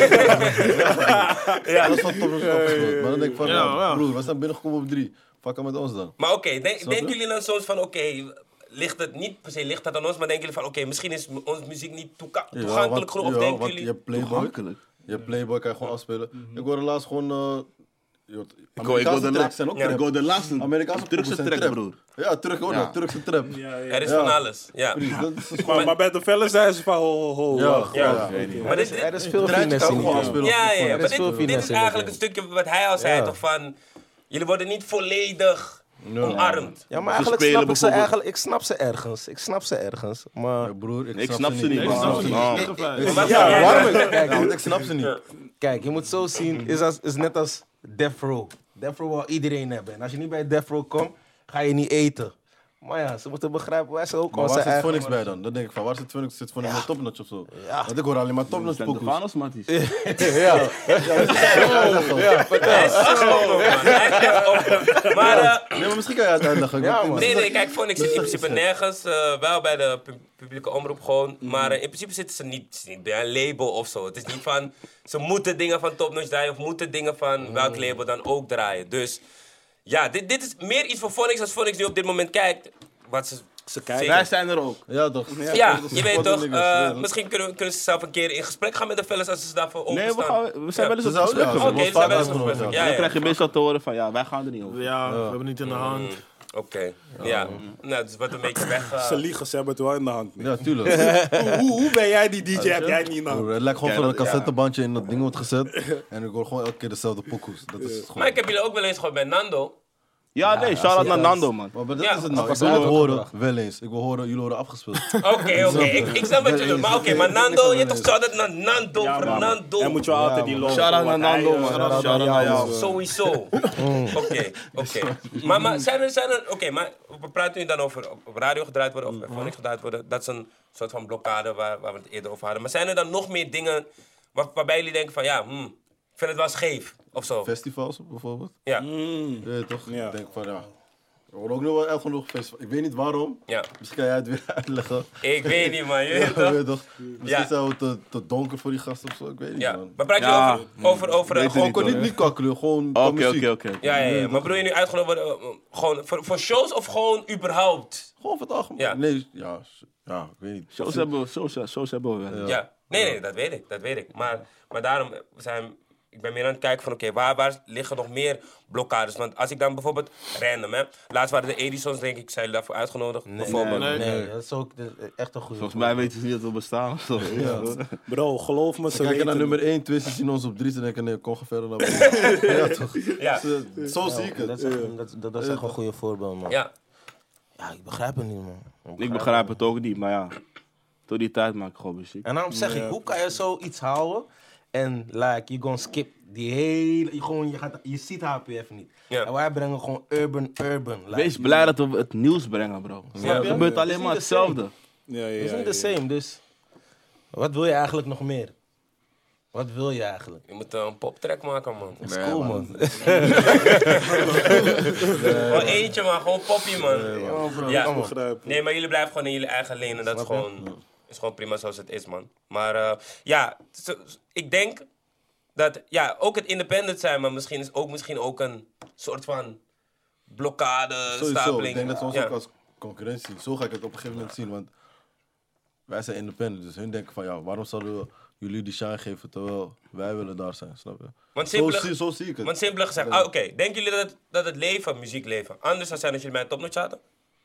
Ja. Dat is van Topnotch opgespeeld. Maar dan denk ik van, Ja. broer, we zijn binnengekomen op 3. Fuck met ons dan. Maar oké, Snap je? denken jullie dan soms van, ligt het niet per se ligt het aan ons, maar denken jullie van, misschien is onze muziek niet toegankelijk genoeg? Of denken want jullie... je hebt Playboy. Toegankelijk. Je hebt Playboy, kan je gewoon afspelen. Ik hoorde laatst gewoon... Ik hoor de tracks zijn ook Ik hoor de laatste Amerikaanse Turkse pokoes zijn track, trap. broer. Ja, Turkse trap. Er is van alles, ja. Dat is gewoon... Maar bij de fellas zijn ze van ho. Ja, wacht. Ja. Maar dit, Er is veel Treintje finesse kan in gewoon die game. afspelen. ja, Er maar is veel dit is finesse in eigenlijk de een stukje wat hij al zei, Ja. toch van... Jullie worden niet volledig omarmd. Ja, maar Ze eigenlijk spelen snap ik ze bijvoorbeeld- ik snap ze ergens. Maar Ja, broer, Ik snap ze niet, man. Wat ja, zou jij waarom doen? kijk, Ja, want ik snap ze niet. kijk, je moet zo zien, is net als Death Row. Death Row wil iedereen hebben. En als je niet bij Death Row komt, ga je niet eten. Maar ja, ze moeten begrijpen, wij zijn ook Maar onze waar zit eigen... Phoenix bij dan? Dan denk ik van, waar zit Phoenix? Zit Phoenix met Topnotch of zo? Ja. Want ik hoor alleen maar Topnotch Zijn de pokoes. Vanos, matties. Hij is afgelopen, man. Hij is echt op. Maar... Nee, maar misschien kan je het uitleggen. Ja, man. Nee, kijk, Phoenix zit in principe nergens. Wel bij de publieke omroep gewoon. Maar in principe zitten ze niet bij een label of zo. Het is niet van, ze moeten dingen van Topnotch draaien of moeten dingen van welk label dan ook draaien. Dus ja, dit is meer iets voor Phoenix als Phoenix nu op dit moment kijkt. Wat ze kijken. Wij zijn er ook. Ja, toch? Ja, Dat is je weet fucking toch, niggas, ja. misschien kunnen ze zelf een keer in gesprek gaan met de fellas als ze daarvoor Nee, openstaan. we zijn wel eens Ze op zouden- gesprek ja, geweest. Oké, ze dus worden daar vaak ben je uitgenodigd, ja, Dan ja. krijg je meestal te horen van, ja, wij gaan er niet over. Ja, we hebben het niet in de hand. Oké, ja. Nou, dus wat een beetje weg. Ze liegen, ze hebben het wel in de hand. Ja, tuurlijk. Hoe ben jij die DJ? Heb jij niet nou? Broer, het lijkt gewoon Ja, van een dat- cassettebandje in dat ding wordt gezet. En ik hoor gewoon elke keer dezelfde pokoes. Dat is het Maar gewoon. ik heb jullie ook wel eens gehoord bij Nando. Ja, nee, shout-out naar Nando, man. Maar dat Ja, is het nou. Ik was wil het horen, uitgebracht. wel eens. Ik wil horen, jullie worden afgespeeld. Oké. Ik snap wat je doet. Maar maar Nando, je hebt toch shout-out naar Nando, Fernando. En moet je altijd die logo. Shout-out naar Nando, man. shout-out Shout-out naar naar jou. jou. Sowieso. Oké. Maar zijn er, oké, maar we praten nu dan over op radio gedraaid worden of Phoenix gedraaid worden. Dat is een soort van blokkade waar we het eerder over hadden. Maar zijn er dan nog meer dingen waarbij jullie denken van ja, ik vind het wel scheef of zo? Festivals bijvoorbeeld. Ja, Ja, toch? Ja. Ik denk van ja. Er worden ook nog wel echt genoeg festivals. Ik weet niet waarom. ja. Misschien kan jij het weer uitleggen. Ik weet niet man, je Ja, weet toch? weet toch? Misschien Ja. zijn we te donker voor die gasten of zo. Ik weet niet, Ja, man. maar praat je Ja. over Weet het gewoon... Gewoon niet kakkelen, gewoon qua muziek. Oké. Ja. Maar bedoel je nu uitgenodigd worden gewoon voor shows of gewoon überhaupt? Gewoon voor het algemeen. Ja. Nee, ja, ik weet niet. Shows hebben we wel. Ja. Nee, dat weet ik. Maar daarom ik ben meer aan het kijken van oké, waar liggen nog meer blokkades? Want als ik dan bijvoorbeeld random hè, laatst waren de Edisons denk ik, zijn jullie daarvoor uitgenodigd? bijvoorbeeld. Nee, dat is ook echt een goede. Volgens mij weten ze niet dat we bestaan. Bro, geloof me, ze Kijken weten naar het. nummer 1, Twisten zien ons op 3, ze denken nee, kom verder naar beneden. Ja, toch? Ja. Zo zie ik Dat het. is echt een goede voorbeeld, man. Ja. Ja, ik begrijp het niet, man. Ik begrijp het ook niet, maar ja. Tot die tijd maak ik gewoon muziek. En daarom zeg ik, hoe kan je zoiets houden en like, je gewoon skip die hele, je ziet HPF niet. Ja. En wij brengen gewoon urban. Like, Wees blij dat we het nieuws brengen, bro. Snap Het je? gebeurt Het alleen is maar niet the hetzelfde. Ja, Het is niet the same, dus wat wil je eigenlijk nog meer? Wat wil je eigenlijk? Je moet een poptrack maken man. Dat is cool, man. Gewoon eentje man, gewoon poppie man. Ja. Begrijp. Nee, maar jullie blijven gewoon in jullie eigen lane en dat is gewoon prima zoals het is man. Maar ik denk dat ook het independent zijn, maar misschien ook een soort van blokkade, Sowieso, stapeling. ik denk dat ze ons Ja. ook als concurrentie, zo ga ik het op een gegeven moment zien, want wij zijn independent, dus hun denken van ja, waarom zouden we jullie die shine geven terwijl wij willen daar zijn, snap je? Want Zo zie ik het. Want simpel gezegd, denken jullie dat het leven, muziekleven, anders zou zijn als jullie bij een topnotch zaten?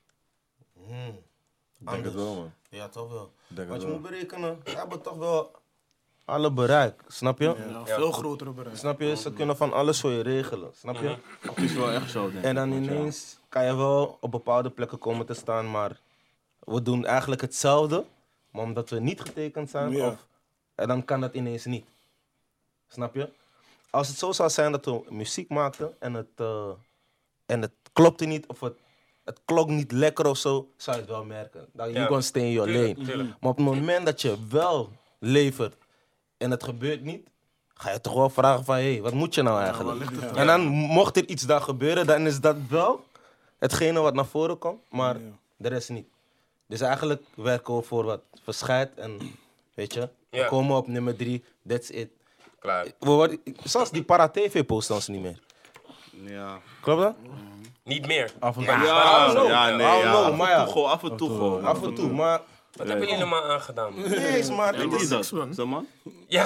Ik denk het wel, man. Ja, toch wel. denk Want het je wel. moet berekenen, ze hebben toch wel alle bereik, snap je? Ja, veel grotere bereik. Snap je? Ze kunnen van alles voor je regelen, snap je? Het is wel echt zo, denk ik. En dan ineens kan je wel op bepaalde plekken komen te staan, maar we doen eigenlijk hetzelfde, maar omdat we niet getekend zijn, Ja. en dan kan dat ineens niet. Snap je? Als het zo zou zijn dat we muziek maakten en het klopte niet, of het klonk niet lekker of zo, zou je het wel merken. Dan Ja. you gonna stay in your lane. Tuurlijk. Maar op het moment dat je wel levert en het gebeurt niet, ga je toch wel vragen van, hé, wat moet je nou eigenlijk? En dan mocht er iets daar gebeuren, dan is dat wel hetgene wat naar voren komt, maar de rest niet. Dus eigenlijk werken we voor wat verschijt en weet je, we Ja. komen op nummer 3, that's it. Klaar. Zelfs die para-tv posten ons niet meer. Ja. Klopt dat? Niet meer. Af en toe. I Ja, don't know. ja, nee, I don't ja. know, Af en maar ja. toe gewoon, af en toe gewoon. Af en toe, maar... Wat hebben jullie nou maar aangedaan? Nee, maar... En wie is dat? Zo man? Ja,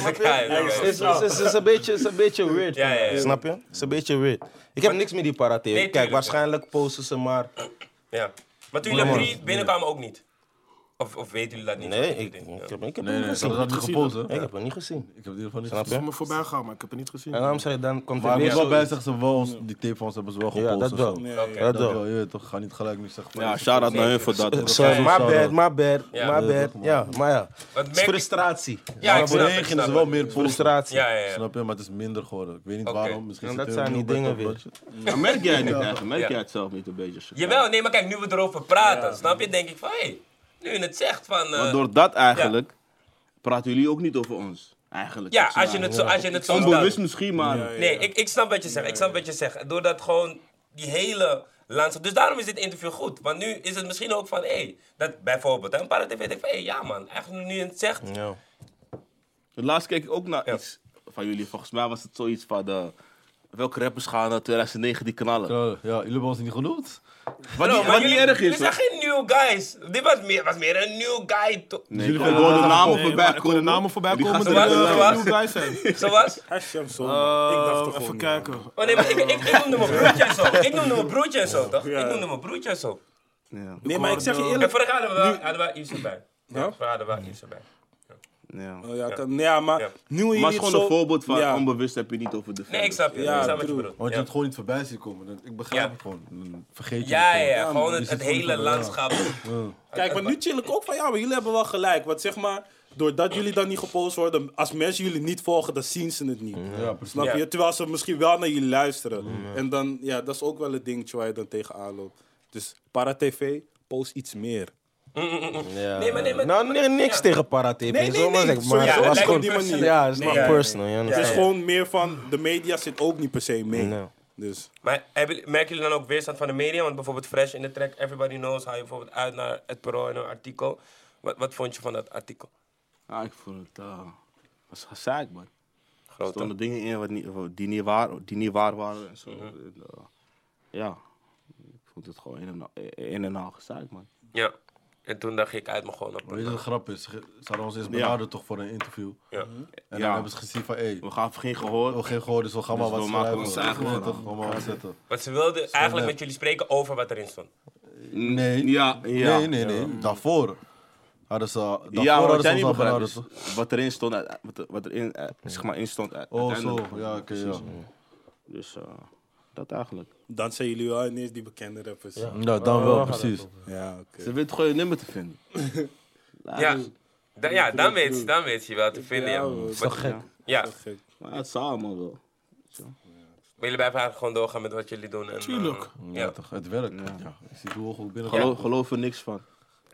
Het is een beetje weird. Ja, ja, ja. Snap je? Het is een beetje weird. Ik heb niks met die para-tv. Nee, Kijk, tuurlijk. waarschijnlijk posten ze maar... Ja. Maar toen jullie op 3 binnenkwamen ook niet? Of weten jullie dat niet? Nee, ik heb Nee, het nee, niet ze gezien. hadden dat niet gepost, hè? Ik heb het niet gezien. Ik heb het in ieder geval niet Snap gezien. je? me voorbij gaan, maar ik heb het niet gezien. En daarom zei je, dan komt Maar er ik moet weer wel bij zo... zeggen, ze wel ons, die tape van ons hebben ze wel gepost. Ja, dat of wel. zo. Nee, Oké. Dat Dat wel. wel, je weet toch, ga niet gelijk nu zeggen van... Ja, shout-out naar hun voor dat. Sorry, my shout-out. bad. Ja. Ja, maar ja. Wat Het is merk je- frustratie. Ja, ik Maar snap voorheen het, gingen ze snap wel het. meer posten. Frustratie. Ja, ja, ja. Snap je? Maar het is minder geworden. Ik weet niet Oké. waarom. Misschien En zit dat er zijn een die nieuw dingen backup weer. budget. Ja, merk jij het niet eigenlijk? Merk Ja. jij het zelf niet een beetje? Jawel, nee, maar kijk, nu we erover praten, snap je? Denk ik van, hé, nu je het zegt van... Maar door dat eigenlijk praten jullie ook niet over ons. Eigenlijk. ja, volgens als je mij. het zo Onbewust stelt. misschien, maar... Nee, ik snap wat je zegt. Ik snap wat je zegt. Doordat gewoon die hele landschap... Dus daarom is dit interview goed. Want nu is het misschien ook van, hé, dat bijvoorbeeld... Een paar tv denkt van, hé, ja man, eigenlijk nu je het zegt... Ja. Laatst keek ik ook naar Ja. iets van jullie. Volgens mij was het zoiets van... welke rappers gaan naar 2009 die knallen? Ja, jullie hebben ons niet genoemd. Wat Bro, niet, maar wat niet jullie- erg is, jullie zijn geen new guys. Dit was meer een new guy. Nee, Jullie ik vinden hoor de het namen Nee, voorbij maar ik hoor de komen. namen voorbij Die komen gasten die Zoals- er zoals- nieuw guys zijn. Zoals? Hashem zo. Ik dacht toch Even gewoon kijken. Oh nee, maar ik noemde mijn broertje en zo. Ik noemde mijn broertje en zo, toch? Ja. Ik noemde mijn broertje en zo. Ja. Nee, maar ik zeg je En eerlijk. vorig jaar hadden we iets erbij. Ja, vorig jaar hadden we iets erbij. Ja. Oh, ja, maar Ja. nu jullie Maar het is het gewoon zo... een voorbeeld van Ja. onbewust heb je niet over de Nee, ik snap je. Ja, ik snap wat je true. bedoelt. Want je Ja. het gewoon niet voorbij ziet komen. Ik begrijp Ja. het gewoon. Dan vergeet je Ja, het ja, ja, gewoon. gewoon Je het zit gewoon hele van, ja. landschap. Kijk, maar nu chill ik ook van, ja, maar jullie hebben wel gelijk. Want zeg maar, doordat jullie dan niet gepost worden, als mensen jullie niet volgen, dan zien ze het niet. Ja, precies. Snap je? Ja. Terwijl ze misschien wel naar jullie luisteren. En dan, ja, dat is ook wel een dingetje waar je dan tegenaan loopt. Dus Para-TV, post iets meer. Ja. Nee, maar- Nou, niks Ja. tegen para-tv. Nee, zo maar zeggen. Maar Ja, het was lijkt gewoon... op die manier. Ja, het is not ja, personal. you Het understand? is gewoon meer van, de media zit ook niet per se mee. Nee. Dus, Maar merken jullie dan ook weerstand van de media? Want bijvoorbeeld Fresh in de track Everybody Knows haal je bijvoorbeeld uit naar het Parool in een artikel. Wat vond je van dat artikel? Ja, ik vond het... was gezeik, man. Er Groot, stonden dingen in die niet waar waren en zo. En, ja, ik vond het gewoon een en al gezeik, man. Ja. En toen dacht ik uit me gewoon op. Weet je wat de grap is? Ze hadden ons eerst benaderd toch voor een interview. Ja. En dan Ja. hebben ze gezien van, hé, We gaan geen gehoor. oh, geen gehoord, dus we gaan maar Dus wat we maken schrijven. ons eigen Ja, verhaal. toch, gewoon maar wat zetten. Want ze wilden eigenlijk net. met jullie spreken over wat erin stond. Nee. Ja. Nee. Daarvoor hadden ze... Daarvoor Ja, maar wat hadden jij ze niet ons al begrijpt benaderd, is toch? wat erin stond, wat erin zeg maar, in stond Oh, uiteindelijk. zo. Ja, oké, ja. Dus dat eigenlijk. dan zijn jullie wel ineens die bekende rappers. Ja, dan wel, precies. Ja, oké. Ze weten gewoon je nummer te vinden. Ja. Dan weet je wel te vinden. Ja. Ja, is toch gek? Ja. Gek. Maar het zou allemaal wel. Maar jullie blijven eigenlijk gewoon doorgaan met wat jullie doen. En, Tuurlijk. Ja, toch, het werkt. Ja. Ik zie hoe hoog ook binnen. Geloof er niks van.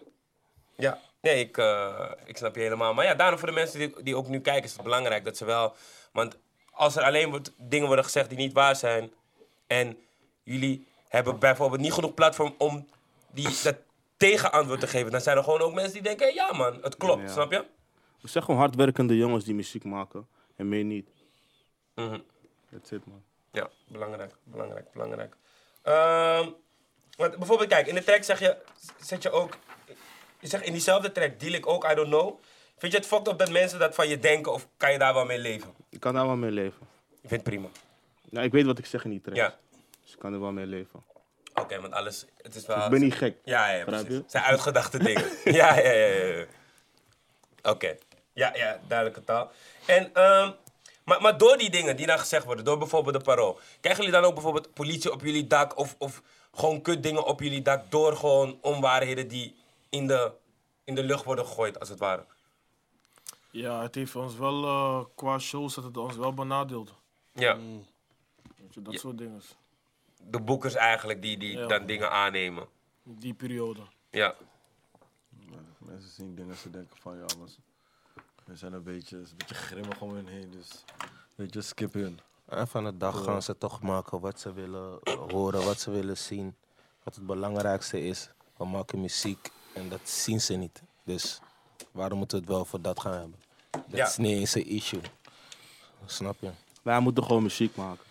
Ja, nee, ik snap je helemaal. Maar ja, daarom voor de mensen die ook nu kijken is het belangrijk dat ze wel... Want als er alleen dingen worden gezegd die niet waar zijn... en jullie hebben bijvoorbeeld niet genoeg platform om dat tegenantwoord te geven... dan zijn er gewoon ook mensen die denken, ja man, het klopt, Ja. snap je? We zijn gewoon hardwerkende jongens die muziek maken. En meer niet. Mhm. That's it, man. Ja, belangrijk. Want bijvoorbeeld, kijk, in de track zeg je ook... Je zegt in diezelfde track, deal ik ook, I don't know. Vind je het fucked up dat mensen dat van je denken of kan je daar wel mee leven? Ik kan daar wel mee leven. Ik vind het prima. Nou, ik weet wat ik zeg in die track. Ja. Dus ik kan er wel mee leven. Oké, want alles... Het is wel... Ik ben niet gek. Ja, Begrijp precies. je? Het zijn uitgedachte dingen. ja. Oké. Ja, duidelijke taal. En, maar door die dingen die dan gezegd worden, door bijvoorbeeld de Parool, krijgen jullie dan ook bijvoorbeeld politie op jullie dak of gewoon kutdingen op jullie dak door gewoon onwaarheden die in de lucht worden gegooid, als het ware? Ja, het heeft ons wel, qua shows, dat het ons wel benadeeld. Ja. Weet je, dat soort dingen. De boekers eigenlijk die Ja. dan dingen aannemen. Die periode. Ja. Mensen zien dingen, ze denken van, ja, maar we zijn een beetje grimmig om hun heen, dus weet je, skip hun. En van de dag gaan ze toch maken wat ze willen horen, wat ze willen zien. wat het belangrijkste is. We maken muziek en dat zien ze niet. Dus waarom moeten we het wel voor dat gaan hebben? Dat is niet eens een issue. Snap je? Wij moeten gewoon muziek maken.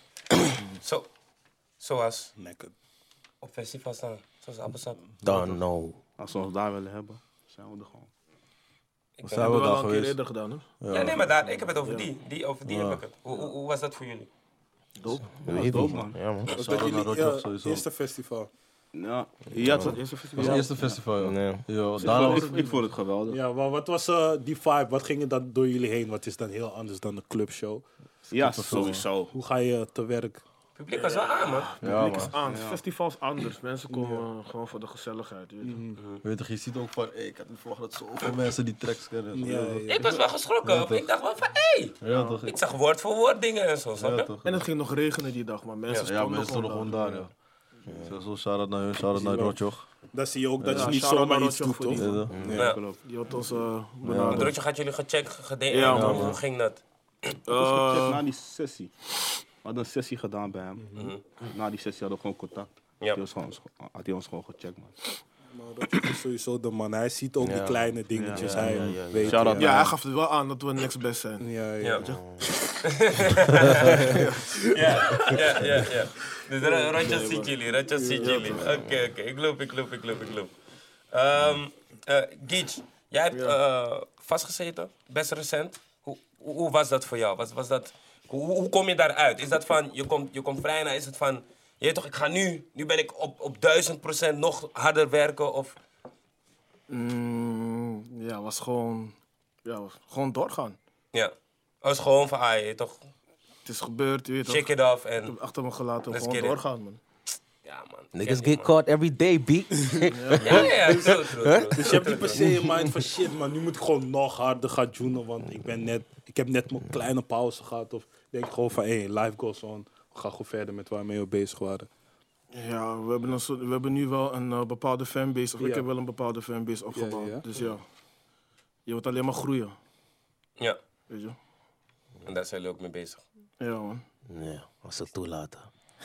Zoals Lekker. op festivals staan. Zoals Appelsap. Don't know. Als we ons daar willen hebben, zijn we er gewoon. Zijn We hebben we wel daar een keer geweest? eerder gedaan, hè? Ja, nee, maar ik heb het over die. Over die heb ik het. Hoe was dat voor jullie? Dope. Weet dope, ik, man. Ja, man. Was dat Shout-out naar jullie Rotjoch sowieso. eerste festival? Ja, ja Dat toch? eerste Dat festival. was het eerste festival, ja. Nee. Ja, daarna was Ik vond het geweldig. Ja, maar wat was die vibe? Wat ging er dan door jullie heen? Wat is dan heel anders dan de clubshow? Ja, sowieso. Hoe ga je te werk? Het publiek was wel aan, man. Ja, Publiek is man. aan. Festival is anders. Mensen komen gewoon voor de gezelligheid. Je weet je. Weet je, je ziet ook van, ik had niet verwacht dat zoveel mensen die tracks kennen. Ja, ja. Ik was wel geschrokken. Ja, toch. Ik dacht wel van, hé. Ja, toch? Ik zag woord voor woord dingen en zo, snap Ja, je? toch? En het ging nog regenen die dag, maar mensen Ja, stonden mensen stonden gewoon daar, ja. Zo, shout-out naar hun, shout-out naar Rotjoch. Dan zie je ook dat Ja, je niet shout-out zomaar naar iets Rotjoch doet, voor toch? die- Ja, Ja. Klopt. Die had ons Het benaderd. broodje gaat jullie gecheckt, gedaan. Ja, man. Hoe ging dat? Na die sessie. We hadden een sessie gedaan bij hem. Na die sessie hadden we gewoon contact. Ja. Had hij ons gewoon gecheckt, man. Maar dat is sowieso de man. Hij ziet ook die kleine dingetjes. Ja, Hij ja, ja. weet. Shout-out Ja, hij gaf het wel aan dat we next best zijn. Ja, Ja. ja. Ja. Dus Ratjas ziet jullie. Oké. Ik loop. Geach, jij hebt vastgezeten, best recent. Hoe was dat voor jou? Was dat, hoe kom je daaruit? Is dat van, je komt vrij naar, is het van, je weet toch, ik ga nu ben ik op 1000% nog harder werken? Of, Ja, was gewoon doorgaan. ja, was gewoon van, je weet toch, Het is gebeurd, je weet toch. shake it off Ik en, heb achter me gelaten, Let's gewoon get it. doorgaan, man. ja man. Niggas Ken get ik, caught every day, B. Ja, true. Dus je hebt niet per se in mind van shit, man. Nu moet ik gewoon nog harder gaan joenen. Want ik heb net mijn kleine pauze gehad. Of denk gewoon van, hey, life goes on. We gaan gewoon verder met waarmee we bezig waren. Ja, we hebben nu wel een bepaalde fanbase. Of Ja. ik heb wel een bepaalde fanbase opgebouwd. Ja. Dus ja, je wordt alleen maar groeien, Ja, weet je. en daar zijn jullie ook mee bezig. Ja, man. Nee, als ze toelaten.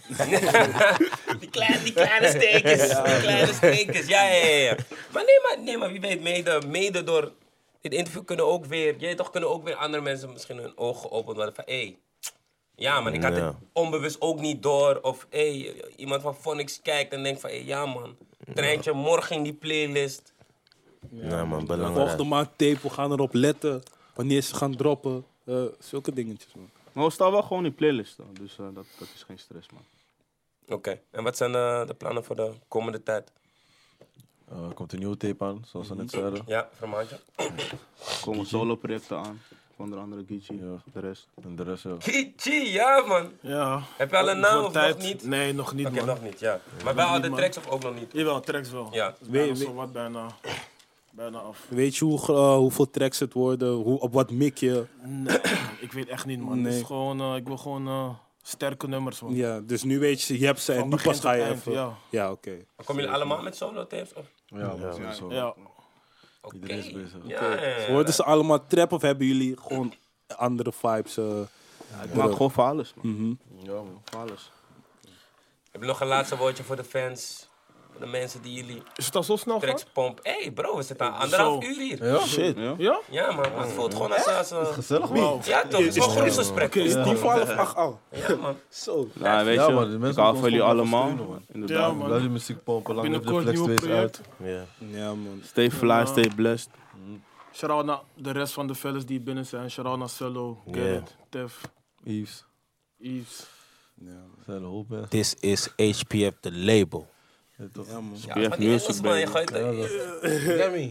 Die kleine steekjes. Ja. Maar wie weet, mede door dit interview kunnen ook weer andere mensen misschien hun ogen geopend worden van, ja man, ik had het onbewust ook niet door. Of iemand van Phonics kijkt en denkt van, ja man, treintje, morgen in die playlist. Nee, man, belangrijk. Volgende maand tape, we gaan erop letten. Wanneer ze gaan droppen. Zulke dingetjes, man. Maar we staan wel gewoon in playlist, dan. Dus dat is geen stress, man. Oké, en wat zijn de plannen voor de komende tijd? Er komt een nieuwe tape aan, zoals we net zeiden. Ja, Vermaantje. Er komen solo-projecten aan. Onder andere Geechie, Ja. de rest. En de rest, ja. Kichi, ja man. Ja. Heb je al een naam Voor of tijd- nog niet? Nee, nog niet, Oké, man. nog niet, ja. Maar wel al de niet, man. tracks of ook nog niet? Jawel, tracks wel. Ja. Het is bijna Weet- zo wat bijna af. Weet je hoeveel tracks het worden? Op wat mik je? Nee, ik weet echt niet, man. Nee. Het is gewoon, ik wil gewoon sterke nummers, man. Ja, dus nu weet je hebt ze en Van nu begin pas ga je tot eind, even... ja. Ja, oké. Komen jullie allemaal met solo tapes? Of? Ja, man, sowieso. Ja. Oké. Iedereen is bezig. Ja. Worden ze allemaal trap of hebben jullie gewoon andere vibes? Ik maak gewoon voor alles, man. Mhm. Ja, man. Voor alles. Heb je nog een laatste woordje voor de fans? Voor de mensen die jullie Is het al zo snel tracks gaan? pompen? Hé bro, we zitten aan 1,5 uur hier. Ja? Shit. Ja? Ja? Ja man, het voelt gewoon als Gezellig, man. ja toch, het is gewoon een groepsgesprek. Is die 12 al? Ja man. Zo. Nou, weet Ja, je, man, die ik mensen hou moeten van jullie ons gewoon allemaal. even steunen, man. Inderdaad. Ja, man. Blijf die muziek pompen, lang heeft de Binnenkort Flex nieuw 2 uit. project. Ja. Ja, man. Stay fly, stay blessed. Shout-out naar de rest van de fellas die binnen zijn. Shout-out naar Cello, Gerrit, Tev, Yves. Yves. Zijn een hoop mensen. This is HPF, the label. Ja, toch? Ja, man. Ja, van die Engels man, je gooit Yummy.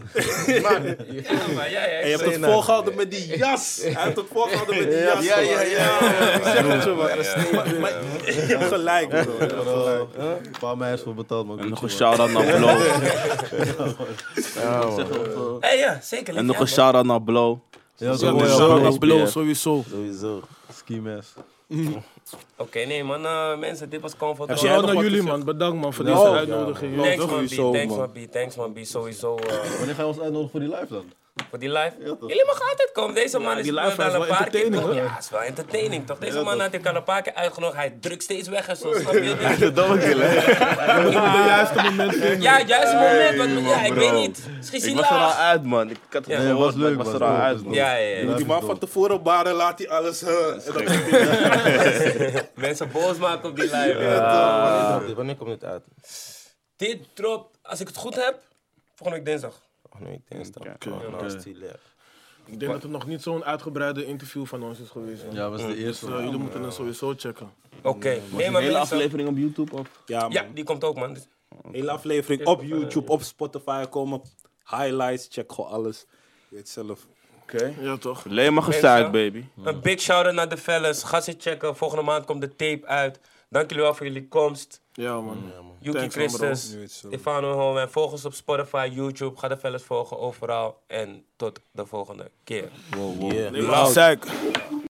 Ja man, ja. En je hebt het volgehouden met die jas. Hij heeft het volgehouden met die jas. Ja. Ik zeg het je, man. Maar je hebt gelijk, bro. Een paar meisjes voor betaald, man. En nog Gucci, een man. shout-out naar Blow. Hé ja, zeker. En nog een shout-out naar Blow. Ja, Ja, zo. dus ja, shout-out ja. naar Blow, sowieso. Sowieso. Ski mask. Oké, nee man, mensen, dit was Comfort. Heb jij Shout-out nog naar wat jullie, te man. Bedankt, man, voor Ja. deze Oh, uitnodiging. ja. Ja, Thanks toch? man, B, Sowieso, thanks man. man, B, thanks man, B, sowieso. Wanneer ga je ons uitnodigen voor die live dan? Voor die live? Jullie mogen altijd komen. Deze man is die live al is een wel paar keer... entertaining, hoor. Ja, is wel entertaining, toch? Deze man had ik al een paar keer uitgenodigd. Hij drukt steeds weg en zo, snap je? De domme killer. Je moet de juiste moment vinden. Ja, het juiste moment. Want, ja, ik weet niet. Misschien Ik zie was er al laag. uit, man. Ik had het Ja, gehoord, was maar ik leuk, was er man. al Dat uit, was man. Ja, ja, ja. Die man van tevoren baren, laat hij alles... en dan Mensen boos maken op die live. Wanneer komt dit uit? Dit dropt, als ik het goed heb, volgende week dinsdag. Oh nee, dinsdag. Oké. Nou, stil, ja. Ik denk dat het nog niet zo'n uitgebreide interview van ons is geweest. Man. Ja, was de eerste. Dus, jullie moeten het sowieso checken. Oké. Nee, Een maar hele mensen... aflevering op YouTube, of? Ja, man. Ja, die komt ook, man. Hele aflevering op YouTube, op Spotify komen. Highlights, check gewoon alles. Je weet zelf. Ja, toch? Alleen maar gestuurd, baby. Een big shout-out naar de fellas. Ga ze checken. Volgende maand komt de tape uit. Dank jullie wel voor jullie komst. Ja, man. Yuki Thanks, man, Christus, bro. Stefano Home. En volg ons op Spotify, YouTube. Ga de fellas volgen overal. En tot de volgende keer. Yeah. Love.